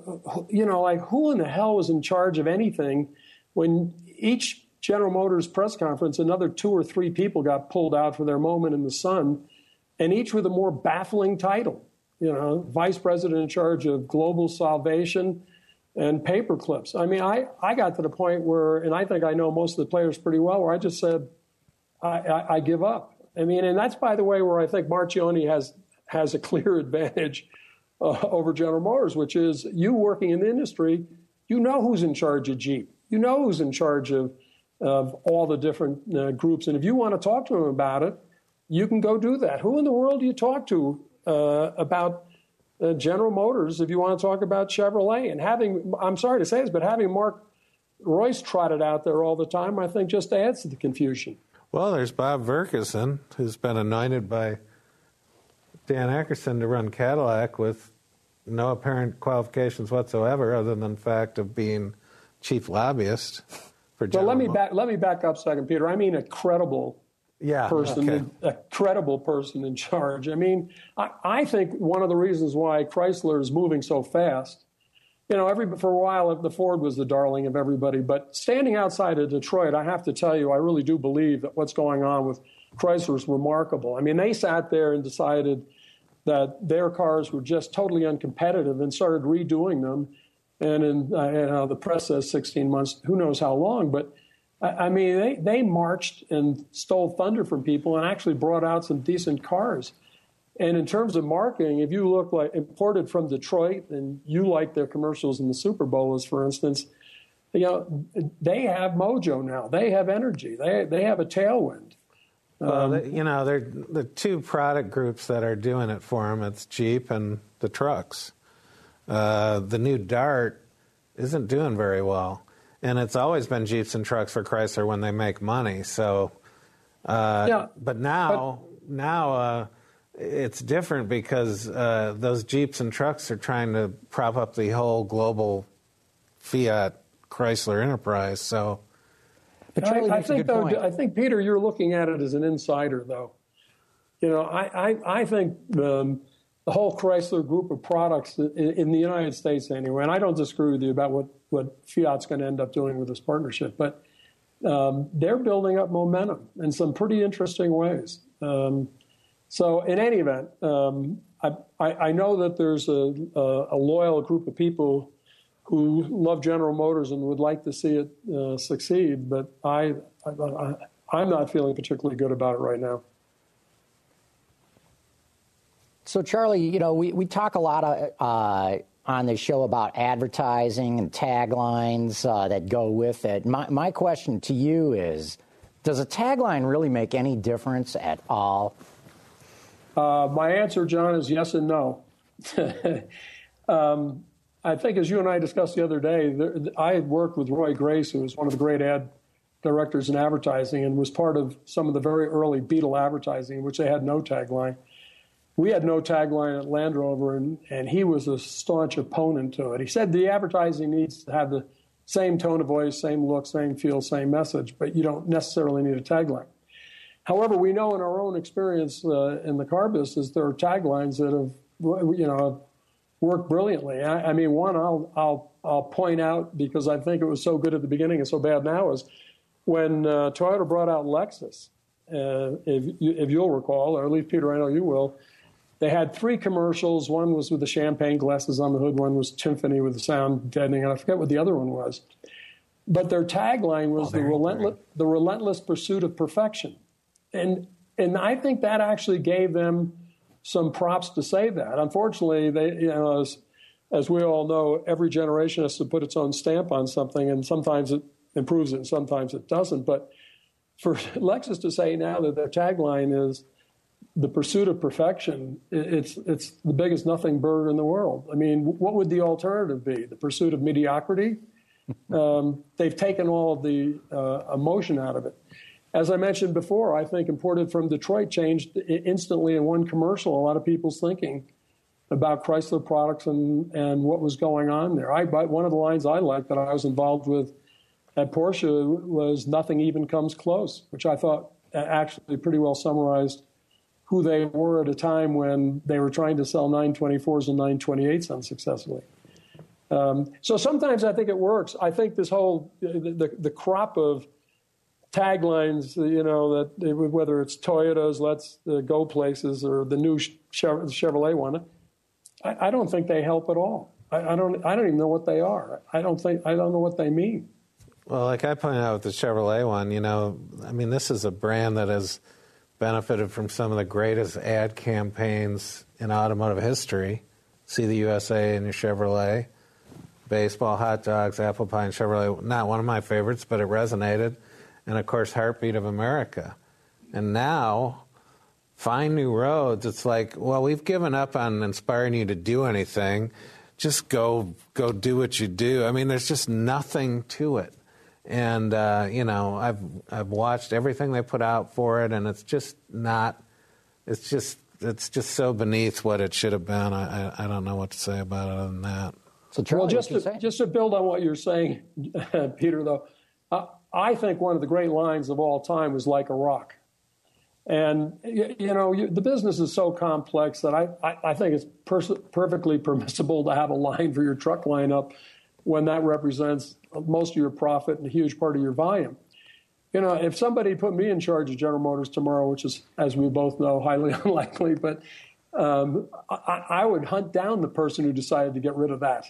who in the hell was in charge of anything when each General Motors press conference, another 2 or 3 people got pulled out for their moment in the sun, and each with a more baffling title. Vice President in charge of global salvation and paper clips. I mean, I got to the point where, and I think I know most of the players pretty well, where I just said, I give up. I mean, and that's, by the way, where I think Marchione has a clear advantage over General Motors, which is you working in the industry, you know who's in charge of Jeep. You know who's in charge of all the different groups. And if you want to talk to them about it, you can go do that. Who in the world do you talk to about General Motors if you want to talk about Chevrolet? And I'm sorry to say this, but having Mark Royce trotted out there all the time, I think just adds to the confusion. Well, there's Bob Verkesen, who's been anointed by Dan Eckerson to run Cadillac with no apparent qualifications whatsoever other than the fact of being chief lobbyist for General Motors. Let me back up a second, Peter. I mean a credible person, okay. A credible person in charge. I mean, I think one of the reasons why Chrysler is moving so fast, for a while the Ford was the darling of everybody, but standing outside of Detroit, I have to tell you, I really do believe that what's going on with Chrysler is remarkable. I mean, they sat there and decided that their cars were just totally uncompetitive and started redoing them. And the press says 16 months, who knows how long, but I mean, they marched and stole thunder from people and actually brought out some decent cars. And in terms of marketing, if you look like imported from Detroit and you like their commercials in the Super Bowl, for instance, they have mojo now. They have energy. They have a tailwind. Well, they're the two product groups that are doing it for them. It's Jeep and the trucks. The new Dart isn't doing very well, and it's always been Jeeps and trucks for Chrysler when they make money. So, but now it's different because those Jeeps and trucks are trying to prop up the whole global Fiat Chrysler enterprise. So. I think, Peter, you're looking at it as an insider, though. I think the whole Chrysler group of products in the United States, anyway, and I don't disagree with you about what Fiat's going to end up doing with this partnership, but they're building up momentum in some pretty interesting ways. So, in any event, I know that there's a loyal group of people who love General Motors and would like to see it succeed, but I'm not feeling particularly good about it right now. So, Charlie, we talk a lot on this show about advertising and taglines that go with it. My question to you is, does a tagline really make any difference at all? My answer, John, is yes and no. I think, as you and I discussed the other day, I had worked with Roy Grace, who was one of the great ad directors in advertising and was part of some of the very early Beetle advertising, in which they had no tagline. We had no tagline at Land Rover, and he was a staunch opponent to it. He said the advertising needs to have the same tone of voice, same look, same feel, same message, but you don't necessarily need a tagline. However, we know in our own experience in the car business, there are taglines that have, worked brilliantly. I mean, one I'll point out because I think it was so good at the beginning and so bad now is when Toyota brought out Lexus. If you'll recall, or at least Peter, I know you will. They had three commercials. One was with the champagne glasses on the hood. One was Timpani with the sound deadening, and I forget what the other one was. But their tagline was the relentless pursuit of perfection, and I think that actually gave them some props to say that. Unfortunately, they, as we all know, every generation has to put its own stamp on something, and sometimes it improves it, and sometimes it doesn't. But for Lexus to say now that their tagline is the pursuit of perfection, it's the biggest nothing burger in the world. I mean, what would the alternative be? The pursuit of mediocrity? They've taken all of the emotion out of it. As I mentioned before, I think Imported from Detroit changed instantly in one commercial a lot of people's thinking about Chrysler products and what was going on there. One of the lines I liked that I was involved with at Porsche was "Nothing even comes close," which I thought actually pretty well summarized who they were at a time when they were trying to sell 924s and 928s unsuccessfully. So sometimes I think it works. I think this whole the crop of taglines, that whether it's Toyota's "Let's Go Places" or the new Chevrolet one, I don't think they help at all. I don't even know what they are. I don't know what they mean. Well, like I pointed out with the Chevrolet one, this is a brand that has benefited from some of the greatest ad campaigns in automotive history. See the USA in your Chevrolet. Baseball, hot dogs, apple pie, and Chevrolet. Not one of my favorites, but it resonated. And, of course, Heartbeat of America. And now, Find New Roads, it's like, well, we've given up on inspiring you to do anything. Just go do what you do. I mean, there's just nothing to it. And, I've watched everything they put out for it, and it's just not, it's just so beneath what it should have been. I don't know what to say about it other than that. So, Charlie, just to build on what you're saying, Peter, though, I think one of the great lines of all time was "Like a Rock." And, the business is so complex that I think it's perfectly permissible to have a line for your truck lineup when that represents most of your profit and a huge part of your volume. If somebody put me in charge of General Motors tomorrow, which is, as we both know, highly unlikely, but I would hunt down the person who decided to get rid of that.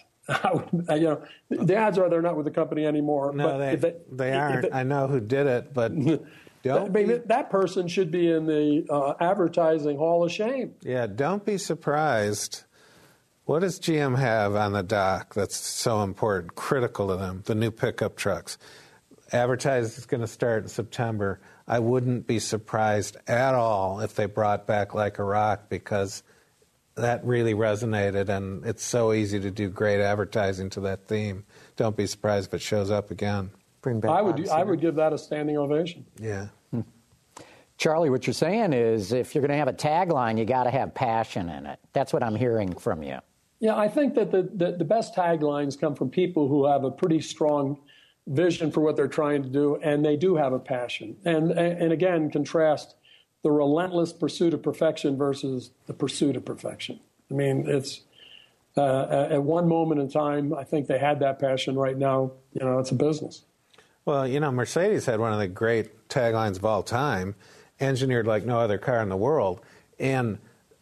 The odds are they're not with the company anymore. No, but they aren't. I know who did it, but that person should be in the advertising hall of shame. Yeah, don't be surprised. What does GM have on the dock that's so important, critical to them? The new pickup trucks. Advertising is going to start in September. I wouldn't be surprised at all if they brought back Like a Rock, because that really resonated, and it's so easy to do great advertising to that theme. Don't be surprised if it shows up again. Bring back I would give that a standing ovation. Yeah. Charlie, what you're saying is if you're going to have a tagline, you got to have passion in it. That's what I'm hearing from you. Yeah, I think that the best taglines come from people who have a pretty strong vision for what they're trying to do, and they do have a passion. And again, contrast the relentless pursuit of perfection versus the pursuit of perfection. I mean, it's at one moment in time, I think they had that passion. Right now, it's a business. Well, Mercedes had one of the great taglines of all time, engineered like no other car in the world. And,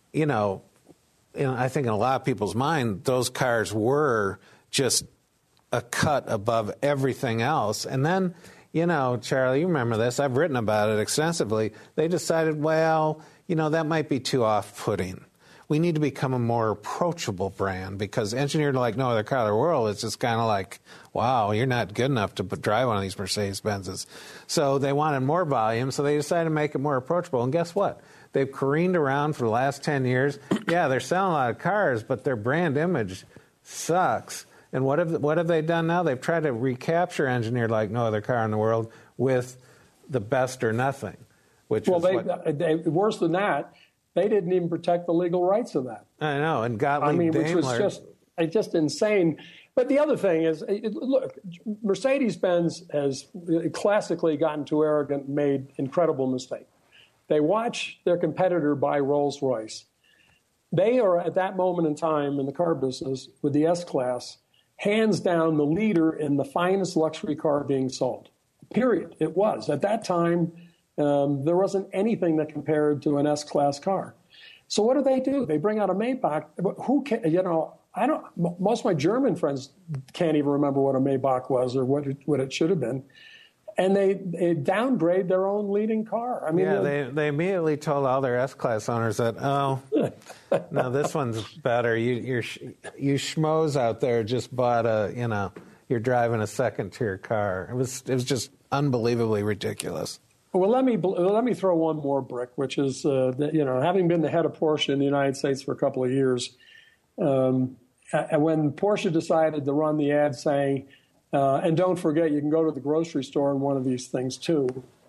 I think in a lot of people's mind, those cars were just a cut above everything else. And then, Charlie, you remember this. I've written about it extensively. They decided, well, that might be too off-putting. We need to become a more approachable brand, because engineered like no other car in the world is just kind of like, wow, you're not good enough to drive one of these Mercedes-Benzes. So they wanted more volume, so they decided to make it more approachable. And guess what? They've careened around for the last 10 years. Yeah, they're selling a lot of cars, but their brand image sucks. And what have they done now? They've tried to recapture engineered like no other car in the world with the best or nothing, which they worse than that. They didn't even protect the legal rights of that. I know, and Gottlieb Daimler, which was just insane. But the other thing is, look, Mercedes-Benz has classically gotten too arrogant and made incredible mistakes. They watch their competitor buy Rolls-Royce. They are, at that moment in time in the car business with the S-Class, hands down the leader in the finest luxury car being sold. Period. It was. At that time, there wasn't anything that compared to an S-Class car. So what do? They bring out a Maybach. Who can, most of my German friends can't even remember what a Maybach was or what it should have been. And they downgrade their own leading car. I mean, they immediately told all their S-Class owners that, no, this one's better. You schmoes out there just bought you're driving a second-tier car. It was just unbelievably ridiculous. Well, let me throw one more brick, which is having been the head of Porsche in the United States for a couple of years, and when Porsche decided to run the ad saying, and don't forget, you can go to the grocery store in one of these things too.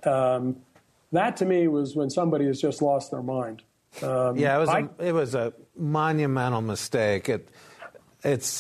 That to me was when somebody has just lost their mind. It was a monumental mistake. It was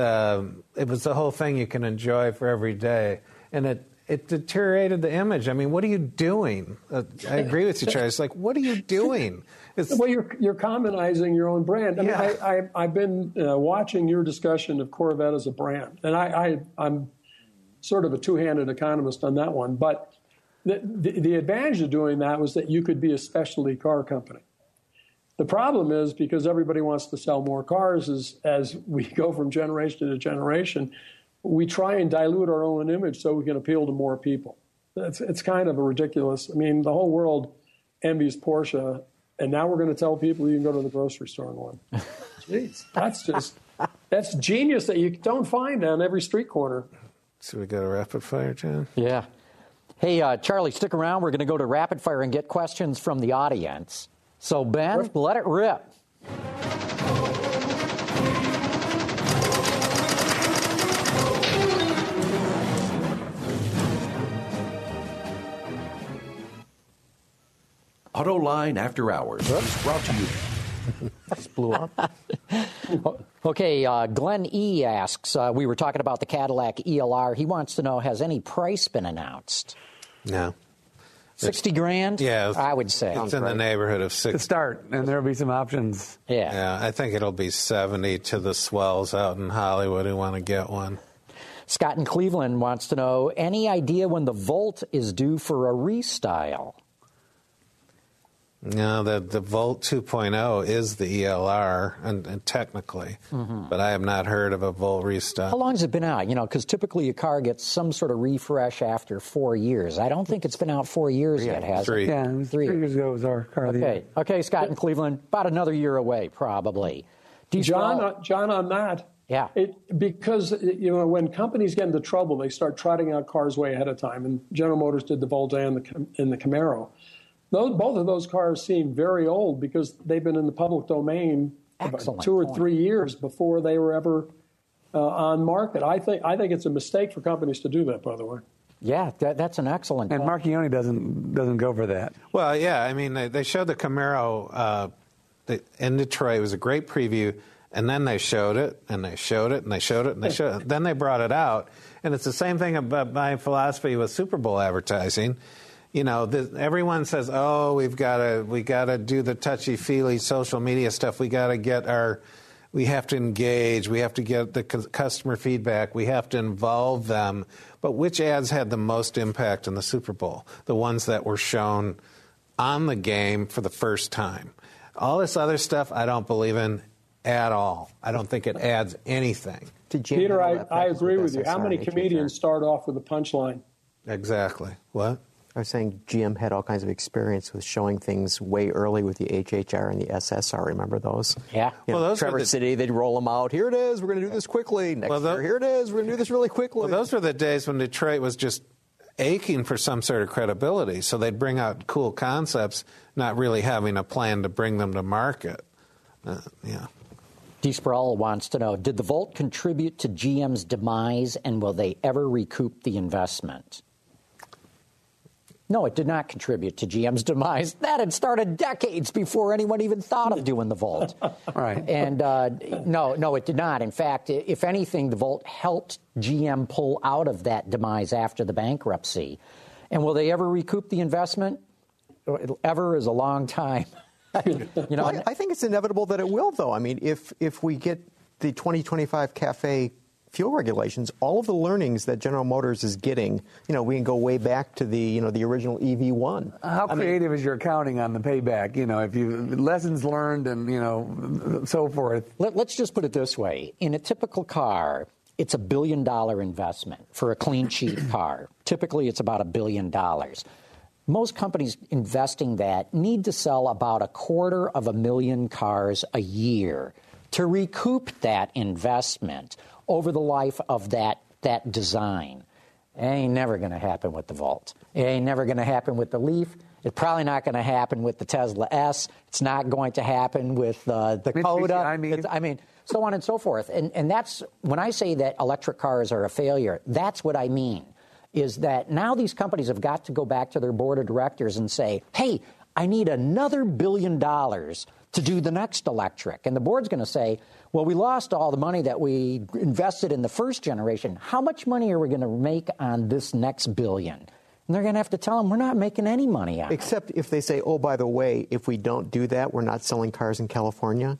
the whole thing you can enjoy for every day, and it deteriorated the image. I mean, what are you doing? I agree with you, Charlie. It's like, what are you doing? Well, you're commonizing your own brand. I mean, I've been watching your discussion of Corvette as a brand, and I'm sort of a two-handed economist on that one. But the advantage of doing that was that you could be a specialty car company. The problem is, because everybody wants to sell more cars as we go from generation to generation, we try and dilute our own image so we can appeal to more people. It's kind of a ridiculous. I mean, the whole world envies Porsche, and now we're going to tell people you can go to the grocery store in one. Jeez, that's genius that you don't find on every street corner. So we go to rapid fire, John? Yeah. Hey, Charlie, stick around. We're going to go to rapid fire and get questions from the audience. So, Ben, let it rip. AutoLine After Hours is brought to you. Just blew up. Okay, Glenn E. asks, we were talking about the Cadillac ELR. He wants to know, has any price been announced? No. 60 grand? Yeah. I would say. It's in the neighborhood of 60. To start, and there'll be some options. Yeah, I think it'll be 70 to the swells out in Hollywood who want to get one. Scott in Cleveland wants to know, any idea when the Volt is due for a restyle? No, the Volt 2.0 is the ELR, and technically, but I have not heard of a Volt restyle. How long has it been out? Because typically a car gets some sort of refresh after 4 years. I don't think it's been out 4 years yet, has it? Yeah, it was 3 years ago was our car. Okay, Scott in Cleveland, about another year away, probably. John, on that, Yeah. Because when companies get into trouble, they start trotting out cars way ahead of time. And General Motors did the Volta and the Camaro. Both of those cars seem very old because they've been in the public domain about 2 or 3 years before they were ever on market. I think it's a mistake for companies to do that, by the way. Yeah, that's an excellent point. And Marchione doesn't go for that. Well, yeah, I mean, they showed the Camaro in Detroit. It was a great preview, and then they showed it, and they showed it, and they showed it, and they showed it. Then they brought it out, and it's the same thing about my philosophy with Super Bowl advertising. Everyone says, "Oh, we got to do the touchy-feely social media stuff. We have to engage. We have to get the customer feedback. We have to involve them." But which ads had the most impact in the Super Bowl? The ones that were shown on the game for the first time. All this other stuff, I don't believe in at all. I don't think it adds anything. Peter, I agree with you. How many comedians start off with a punchline? Exactly. What? I was saying GM had all kinds of experience with showing things way early with the HHR and the SSR. Remember those? Yeah. Traverse City, they'd roll them out. Here it is. We're going to do this quickly. Next year, here it is. We're going to do this really quickly. Well, those were the days when Detroit was just aching for some sort of credibility. So they'd bring out cool concepts, not really having a plan to bring them to market. Yeah. D. Sproul wants to know, did the Volt contribute to GM's demise, and will they ever recoup the investment? No, it did not contribute to GM's demise. That had started decades before anyone even thought of doing the Volt. Right. And no, it did not. In fact, if anything, the Volt helped GM pull out of that demise after the bankruptcy. And will they ever recoup the investment? Ever is a long time. I think it's inevitable that it will, though. I mean, if we get the 2025 CAFE fuel regulations, all of the learnings that General Motors is getting, we can go way back to the original EV1. How creative is your accounting on the payback? If you lessons learned and so forth. Let's just put it this way: in a typical car, it's $1 billion investment for a clean sheet car. Typically, it's about $1 billion. Most companies investing that need to sell about 250,000 cars a year to recoup that investment over the life of that design. It ain't never going to happen with the Volt. It ain't never going to happen with the Leaf. It's probably not going to happen with the Tesla S. It's not going to happen with the Coda. So on and so forth. And that's, when I say that electric cars are a failure, that's what I mean, is that now these companies have got to go back to their board of directors and say, hey, I need another $1 billion to do the next electric. And the board's going to say, well, we lost all the money that we invested in the first generation. How much money are we going to make on this next $1 billion? And they're going to have to tell them, we're not making any money on it. Except if they say, oh, by the way, if we don't do that, we're not selling cars in California.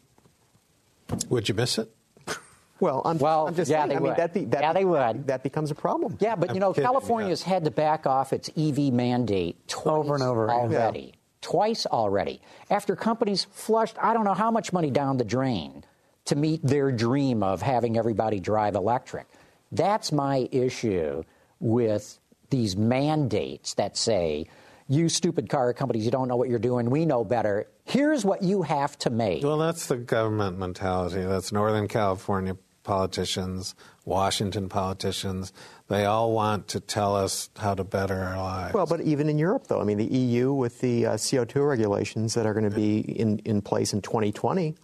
Would you miss it? Well, I'm just yeah, saying. they would. They would. That becomes a problem. Yeah, but, California's had to back off its EV mandate twice over and over already. Yeah. Twice already. After companies flushed, I don't know how much money down the drain to meet their dream of having everybody drive electric. That's my issue with these mandates that say, you stupid car companies, you don't know what you're doing, we know better. Here's what you have to make. Well, that's the government mentality. That's Northern California politicians, Washington politicians. They all want to tell us how to better our lives. Well, but even in Europe, though, I mean, the EU with the CO2 regulations that are going to be in place in 2020,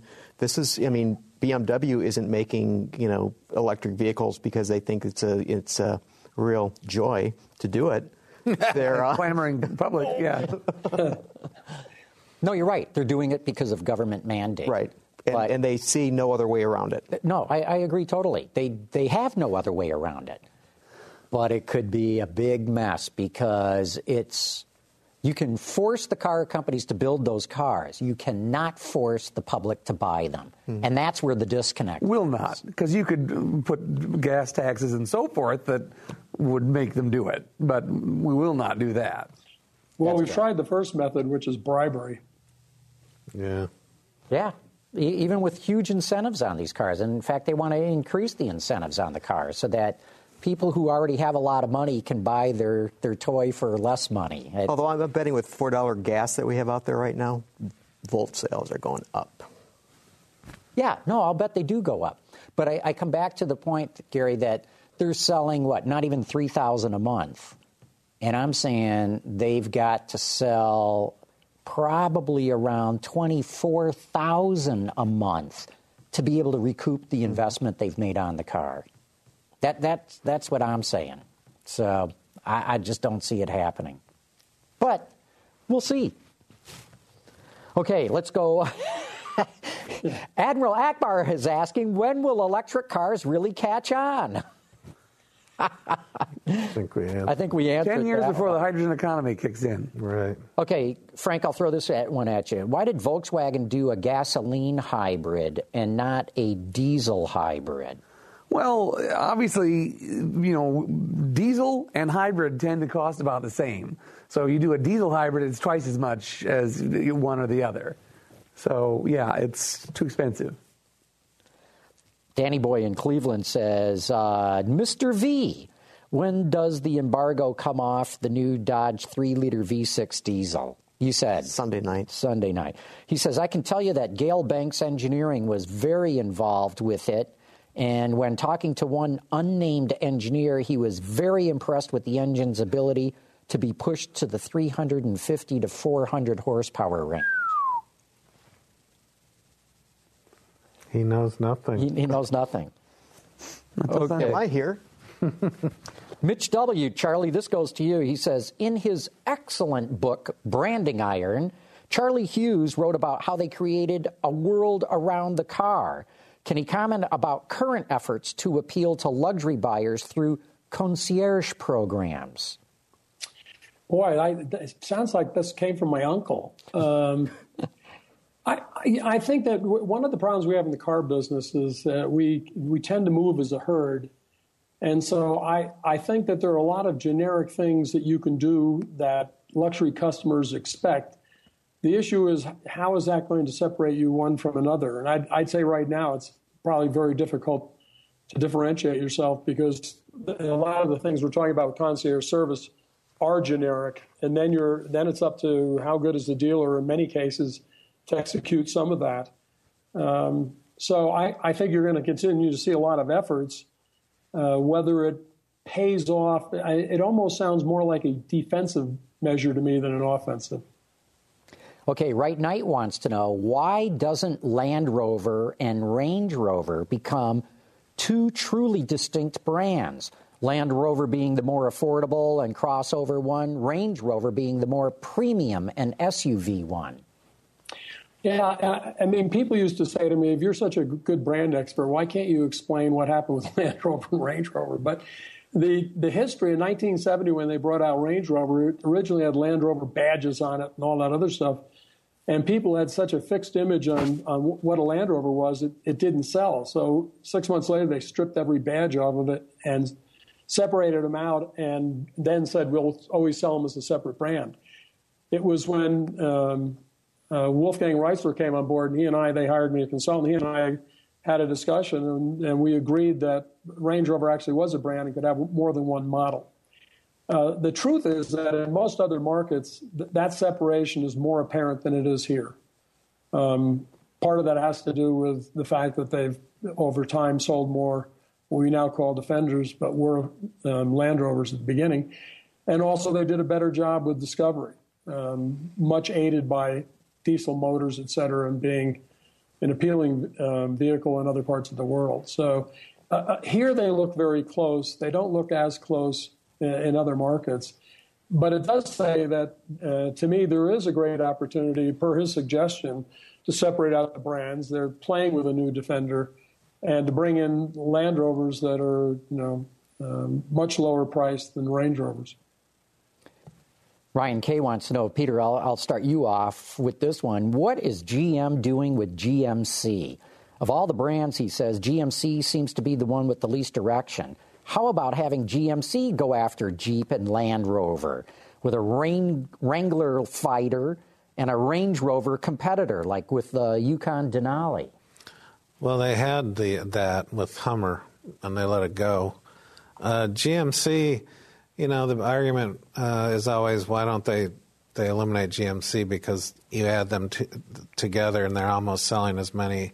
BMW isn't making, electric vehicles because they think it's a real joy to do it. They're clamoring public, yeah. No, you're right. They're doing it because of government mandate. Right. And they see no other way around it. No, I agree totally. They have no other way around it. But it could be a big mess because you can force the car companies to build those cars. You cannot force the public to buy them. And that's where the disconnect will not, because you could put gas taxes and so forth that would make them do it. But we will not do that. Well, we've tried the first method, which is bribery. Yeah. Yeah. Even with huge incentives on these cars. And in fact, they want to increase the incentives on the cars so that people who already have a lot of money can buy their toy for less money. Although I'm betting with $4 gas that we have out there right now, Volt sales are going up. Yeah, no, I'll bet they do go up. But I come back to the point, Gary, that they're selling, not even 3,000 a month. And I'm saying they've got to sell probably around 24,000 a month to be able to recoup the investment they've made on the car. That's what I'm saying. So I just don't see it happening. But we'll see. Okay, let's go. Admiral Akbar is asking, when will electric cars really catch on? I think we answered 10 years that before one. the hydrogen economy kicks in. Right. Okay, Frank, I'll throw this one at you. Why did Volkswagen do a gasoline hybrid and not a diesel hybrid? Well, obviously, diesel and hybrid tend to cost about the same. So you do a diesel hybrid, it's twice as much as one or the other. So, yeah, it's too expensive. Danny Boy in Cleveland says, Mr. V, when does the embargo come off the new Dodge 3-liter V6 diesel? You said Sunday night. Sunday night. He says, I can tell you that Gale Banks Engineering was very involved with it. And when talking to one unnamed engineer, he was very impressed with the engine's ability to be pushed to the 350 to 400 horsepower range. He knows nothing. He knows nothing. Okay. Am I here? Mitch W., Charlie, this goes to you. He says, in his excellent book, Branding Iron, Charlie Hughes wrote about how they created a world around the car. Can he comment about current efforts to appeal to luxury buyers through concierge programs? Boy, it sounds like this came from my uncle. I think that one of the problems we have in the car business is that we tend to move as a herd. And so I think that there are a lot of generic things that you can do that luxury customers expect. The issue is, how is that going to separate you one from another? And I'd say right now it's probably very difficult to differentiate yourself, because a lot of the things we're talking about with concierge service are generic. And then it's up to how good is the dealer in many cases to execute some of that. So I think you're going to continue to see a lot of efforts. Whether it pays off, it almost sounds more like a defensive measure to me than an offensive. Okay, Right Knight wants to know, why doesn't Land Rover and Range Rover become two truly distinct brands? Land Rover being the more affordable and crossover one, Range Rover being the more premium and SUV one. Yeah, I mean, people used to say to me, if you're such a good brand expert, why can't you explain what happened with Land Rover and Range Rover? But the history in 1970, when they brought out Range Rover, it originally had Land Rover badges on it and all that other stuff. And people had such a fixed image on what a Land Rover was, it didn't sell. So 6 months later, they stripped every badge off of it and separated them out, and then said, we'll always sell them as a separate brand. It was when Wolfgang Reisler came on board, and they hired me as a consultant. He and I had a discussion, and we agreed that Range Rover actually was a brand and could have more than one model. The truth is that in most other markets, that separation is more apparent than it is here. Part of that has to do with the fact that they've, over time, sold more what we now call Defenders, but were Land Rovers at the beginning. And also they did a better job with discovery, much aided by diesel motors, et cetera, and being an appealing vehicle in other parts of the world. So here they look very close. They don't look as close in other markets. But it does say that, to me, there is a great opportunity, per his suggestion, to separate out the brands. They're playing with a new Defender and to bring in Land Rovers that are, much lower priced than Range Rovers. Ryan K. wants to know, Peter, I'll start you off with this one. What is GM doing with GMC? Of all the brands, he says, GMC seems to be the one with the least direction. How about having GMC go after Jeep and Land Rover with a Wrangler fighter and a Range Rover competitor, like with the Yukon Denali? Well, they had that with Hummer, and they let it go. GMC, the argument is always, why don't they eliminate GMC? Because you add them together, and they're almost selling as many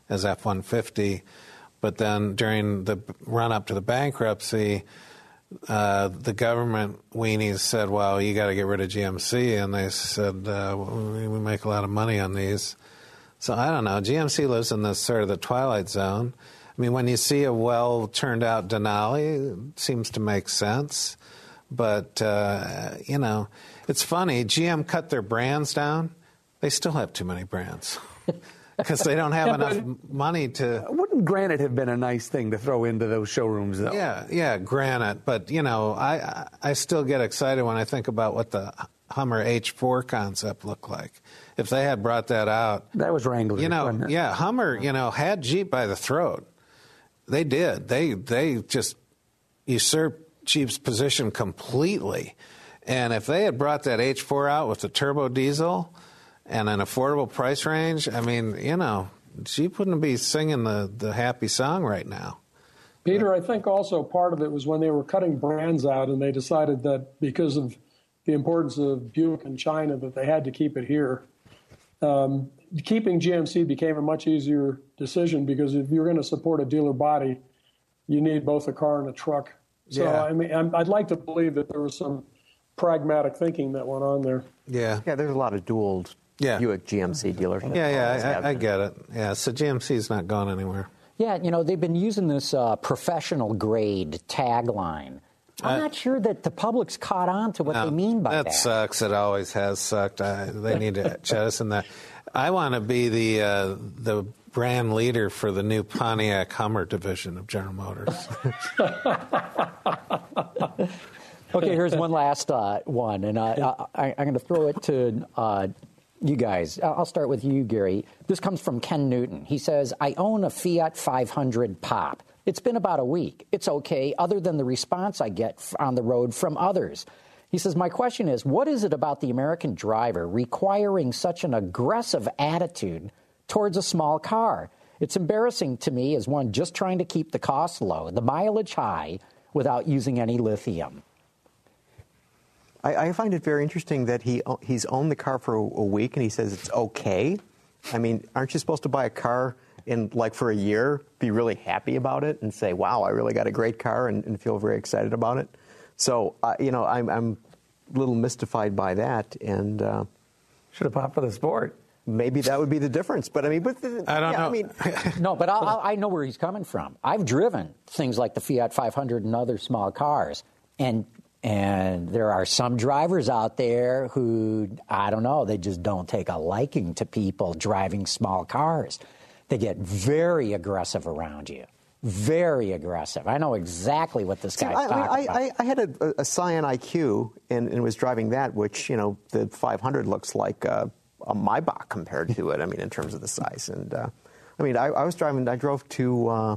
as F-150. But then during the run-up to the bankruptcy, the government weenies said, well, you got to get rid of GMC. And they said, we make a lot of money on these. So I don't know. GMC lives in this sort of the twilight zone. I mean, when you see a well-turned-out Denali, it seems to make sense. But, you know, it's funny. GM cut their brands down. They still have too many brands. Because they don't have enough money to... Wouldn't Granite have been a nice thing to throw into those showrooms, though? Yeah, Granite. But, you know, I still get excited when I think about what the Hummer H4 concept looked like. If they had brought that out... That was Wrangler, you know, wasn't it? Yeah, Hummer, you know, had Jeep by the throat. They did. They just usurped Jeep's position completely. And if they had brought that H4 out with the turbo diesel... and an affordable price range, I mean, you know, Jeep wouldn't be singing the happy song right now. Peter, I think also part of it was when they were cutting brands out and they decided that because of the importance of Buick in China that they had to keep it here. Keeping GMC became a much easier decision because if you're going to support a dealer body, you need both a car and a truck. So, Yeah. I mean, I'd like to believe that there was some pragmatic thinking that went on there. Yeah, there's a lot of dual Buick GMC dealerships. Yeah, I get it. Yeah, so GMC's not going anywhere. Yeah, you know, they've been using this professional grade tagline. I'm not sure that the public's caught on to what they mean by that. That sucks. It always has sucked. They need to jettison that. I want to be the brand leader for the new Pontiac Hummer division of General Motors. Okay, here's one last one, and I'm going to throw it to you guys. I'll start with you, Gary. This comes from Ken Newton. He says, I own a Fiat 500 Pop. It's been about a week. It's okay, other than the response I get on the road from others. He says, my question is, what is it about the American driver requiring such an aggressive attitude towards a small car? It's embarrassing to me as one just trying to keep the cost low, the mileage high, without using any lithium. I find it very interesting that he's owned the car for a week and he says it's okay. I mean, aren't you supposed to buy a car for a year, be really happy about it and say, wow, I really got a great car and feel very excited about it? So, you know, I'm a little mystified by that. And should have popped for the Sport. Maybe that would be the difference. But I mean, I don't know. I mean, no, but I know where he's coming from. I've driven things like the Fiat 500 and other small cars, and there are some drivers out there who, I don't know, they just don't take a liking to people driving small cars. They get very aggressive around you. Very aggressive. I know exactly what this guy's talking about. I had a Scion IQ and was driving that, which, you know, the 500 looks like a Maybach compared to it, I mean, in terms of the size. And, I mean, I drove to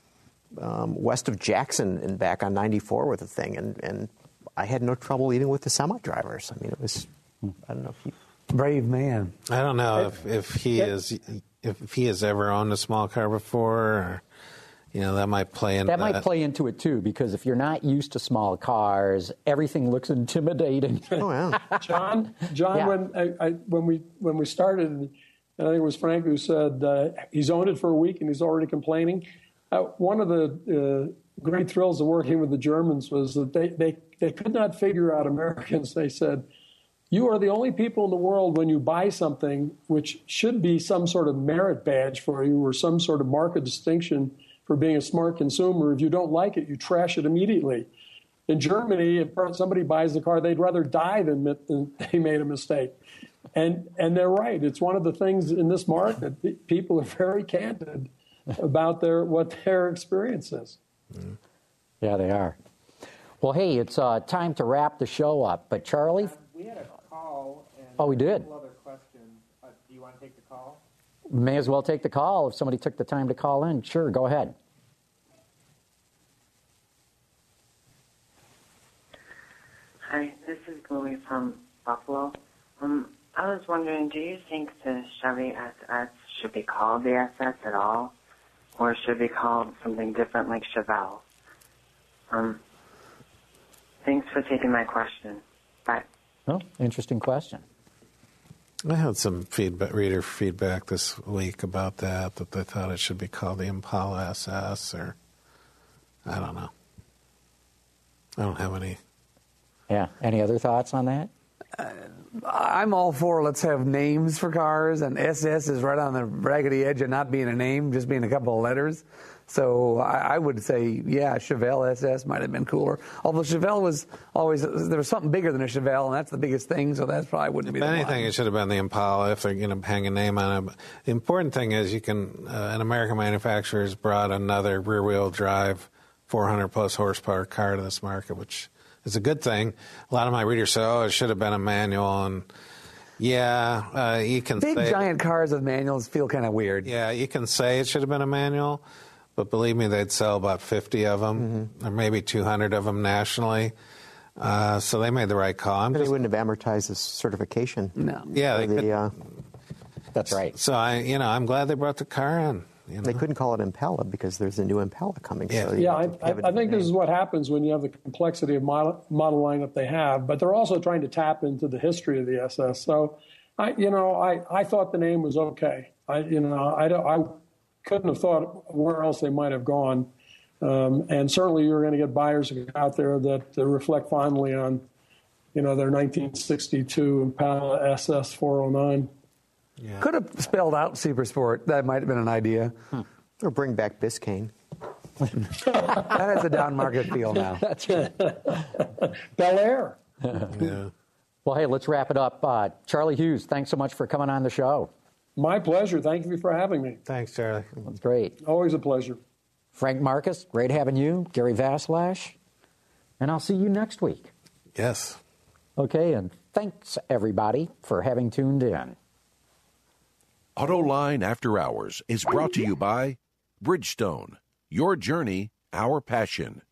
west of Jackson and back on 94 with the thing, and I had no trouble even with the semi-drivers. I mean, it was, I don't know if you... Brave man. I don't know if he has ever owned a small car before, or, you know, that might play into that. Might play into it, too, because if you're not used to small cars, everything looks intimidating. Oh, yeah. John, Yeah. when we started, and I think it was Frank who said he's owned it for a week and he's already complaining. One of the great thrills of working with the Germans was that they could not figure out Americans. They said, you are the only people in the world when you buy something which should be some sort of merit badge for you or some sort of market distinction for being a smart consumer. If you don't like it, you trash it immediately. In Germany, if somebody buys the car, they'd rather die than admit that they made a mistake. And they're right. It's one of the things in this market. People are very candid about what their experience is. Yeah, they are. Well, hey, it's time to wrap the show up. But Charlie? We had a call. And we did. A couple other questions. Do you want to take the call? May as well take the call if somebody took the time to call in. Sure, go ahead. Hi, this is Chloe from Buffalo. I was wondering, do you think the Chevy SS should be called the SS at all? Or should it be called something different like Chevelle? Thanks for taking my question. Bye. Oh, interesting question. I had some reader feedback this week about that they thought it should be called the Impala SS, or I don't know. I don't have any. Yeah. Any other thoughts on that? I'm all for let's have names for cars, and SS is right on the raggedy edge of not being a name, just being a couple of letters. So I would say, yeah, Chevelle SS might have been cooler. Although Chevelle was always, there was something bigger than a Chevelle, and that's the biggest thing, so that's probably wouldn't be the anything, one. it should have been the Impala if they're going to hang a name on it. The important thing is you can, an American manufacturer has brought another rear-wheel drive, 400-plus horsepower car to this market, which is a good thing. A lot of my readers say, oh, it should have been a manual, and yeah, you can Big say... giant cars with manuals feel kind of weird. Yeah, you can say it should have been a manual, but believe me, they'd sell about 50 of them, or maybe 200 of them nationally. So they made the right call. They wouldn't have amortized the certification. No. Yeah, they could. That's right. So I'm glad they brought the car in. They couldn't call it Impala because there's a new Impala coming. Yeah, so I think this is what happens when you have the complexity of model lineup they have. But they're also trying to tap into the history of the SS. So, I thought the name was okay. I couldn't have thought where else they might have gone. And certainly you're going to get buyers out there that reflect fondly on, their 1962 Impala SS 409. Yeah. Could have spelled out Supersport. That might have been an idea. Or bring back Biscayne. That has a down market feel now. That's right. Bel Air. Yeah. Well, hey, let's wrap it up. Charlie Hughes, thanks so much for coming on the show. My pleasure. Thank you for having me. Thanks, Charlie. That's great. Always a pleasure. Frank Marcus, great having you. Gary Vaslash. And I'll see you next week. Yes. Okay, and thanks, everybody, for having tuned in. AutoLine After Hours is brought to you by Bridgestone. Your journey, our passion.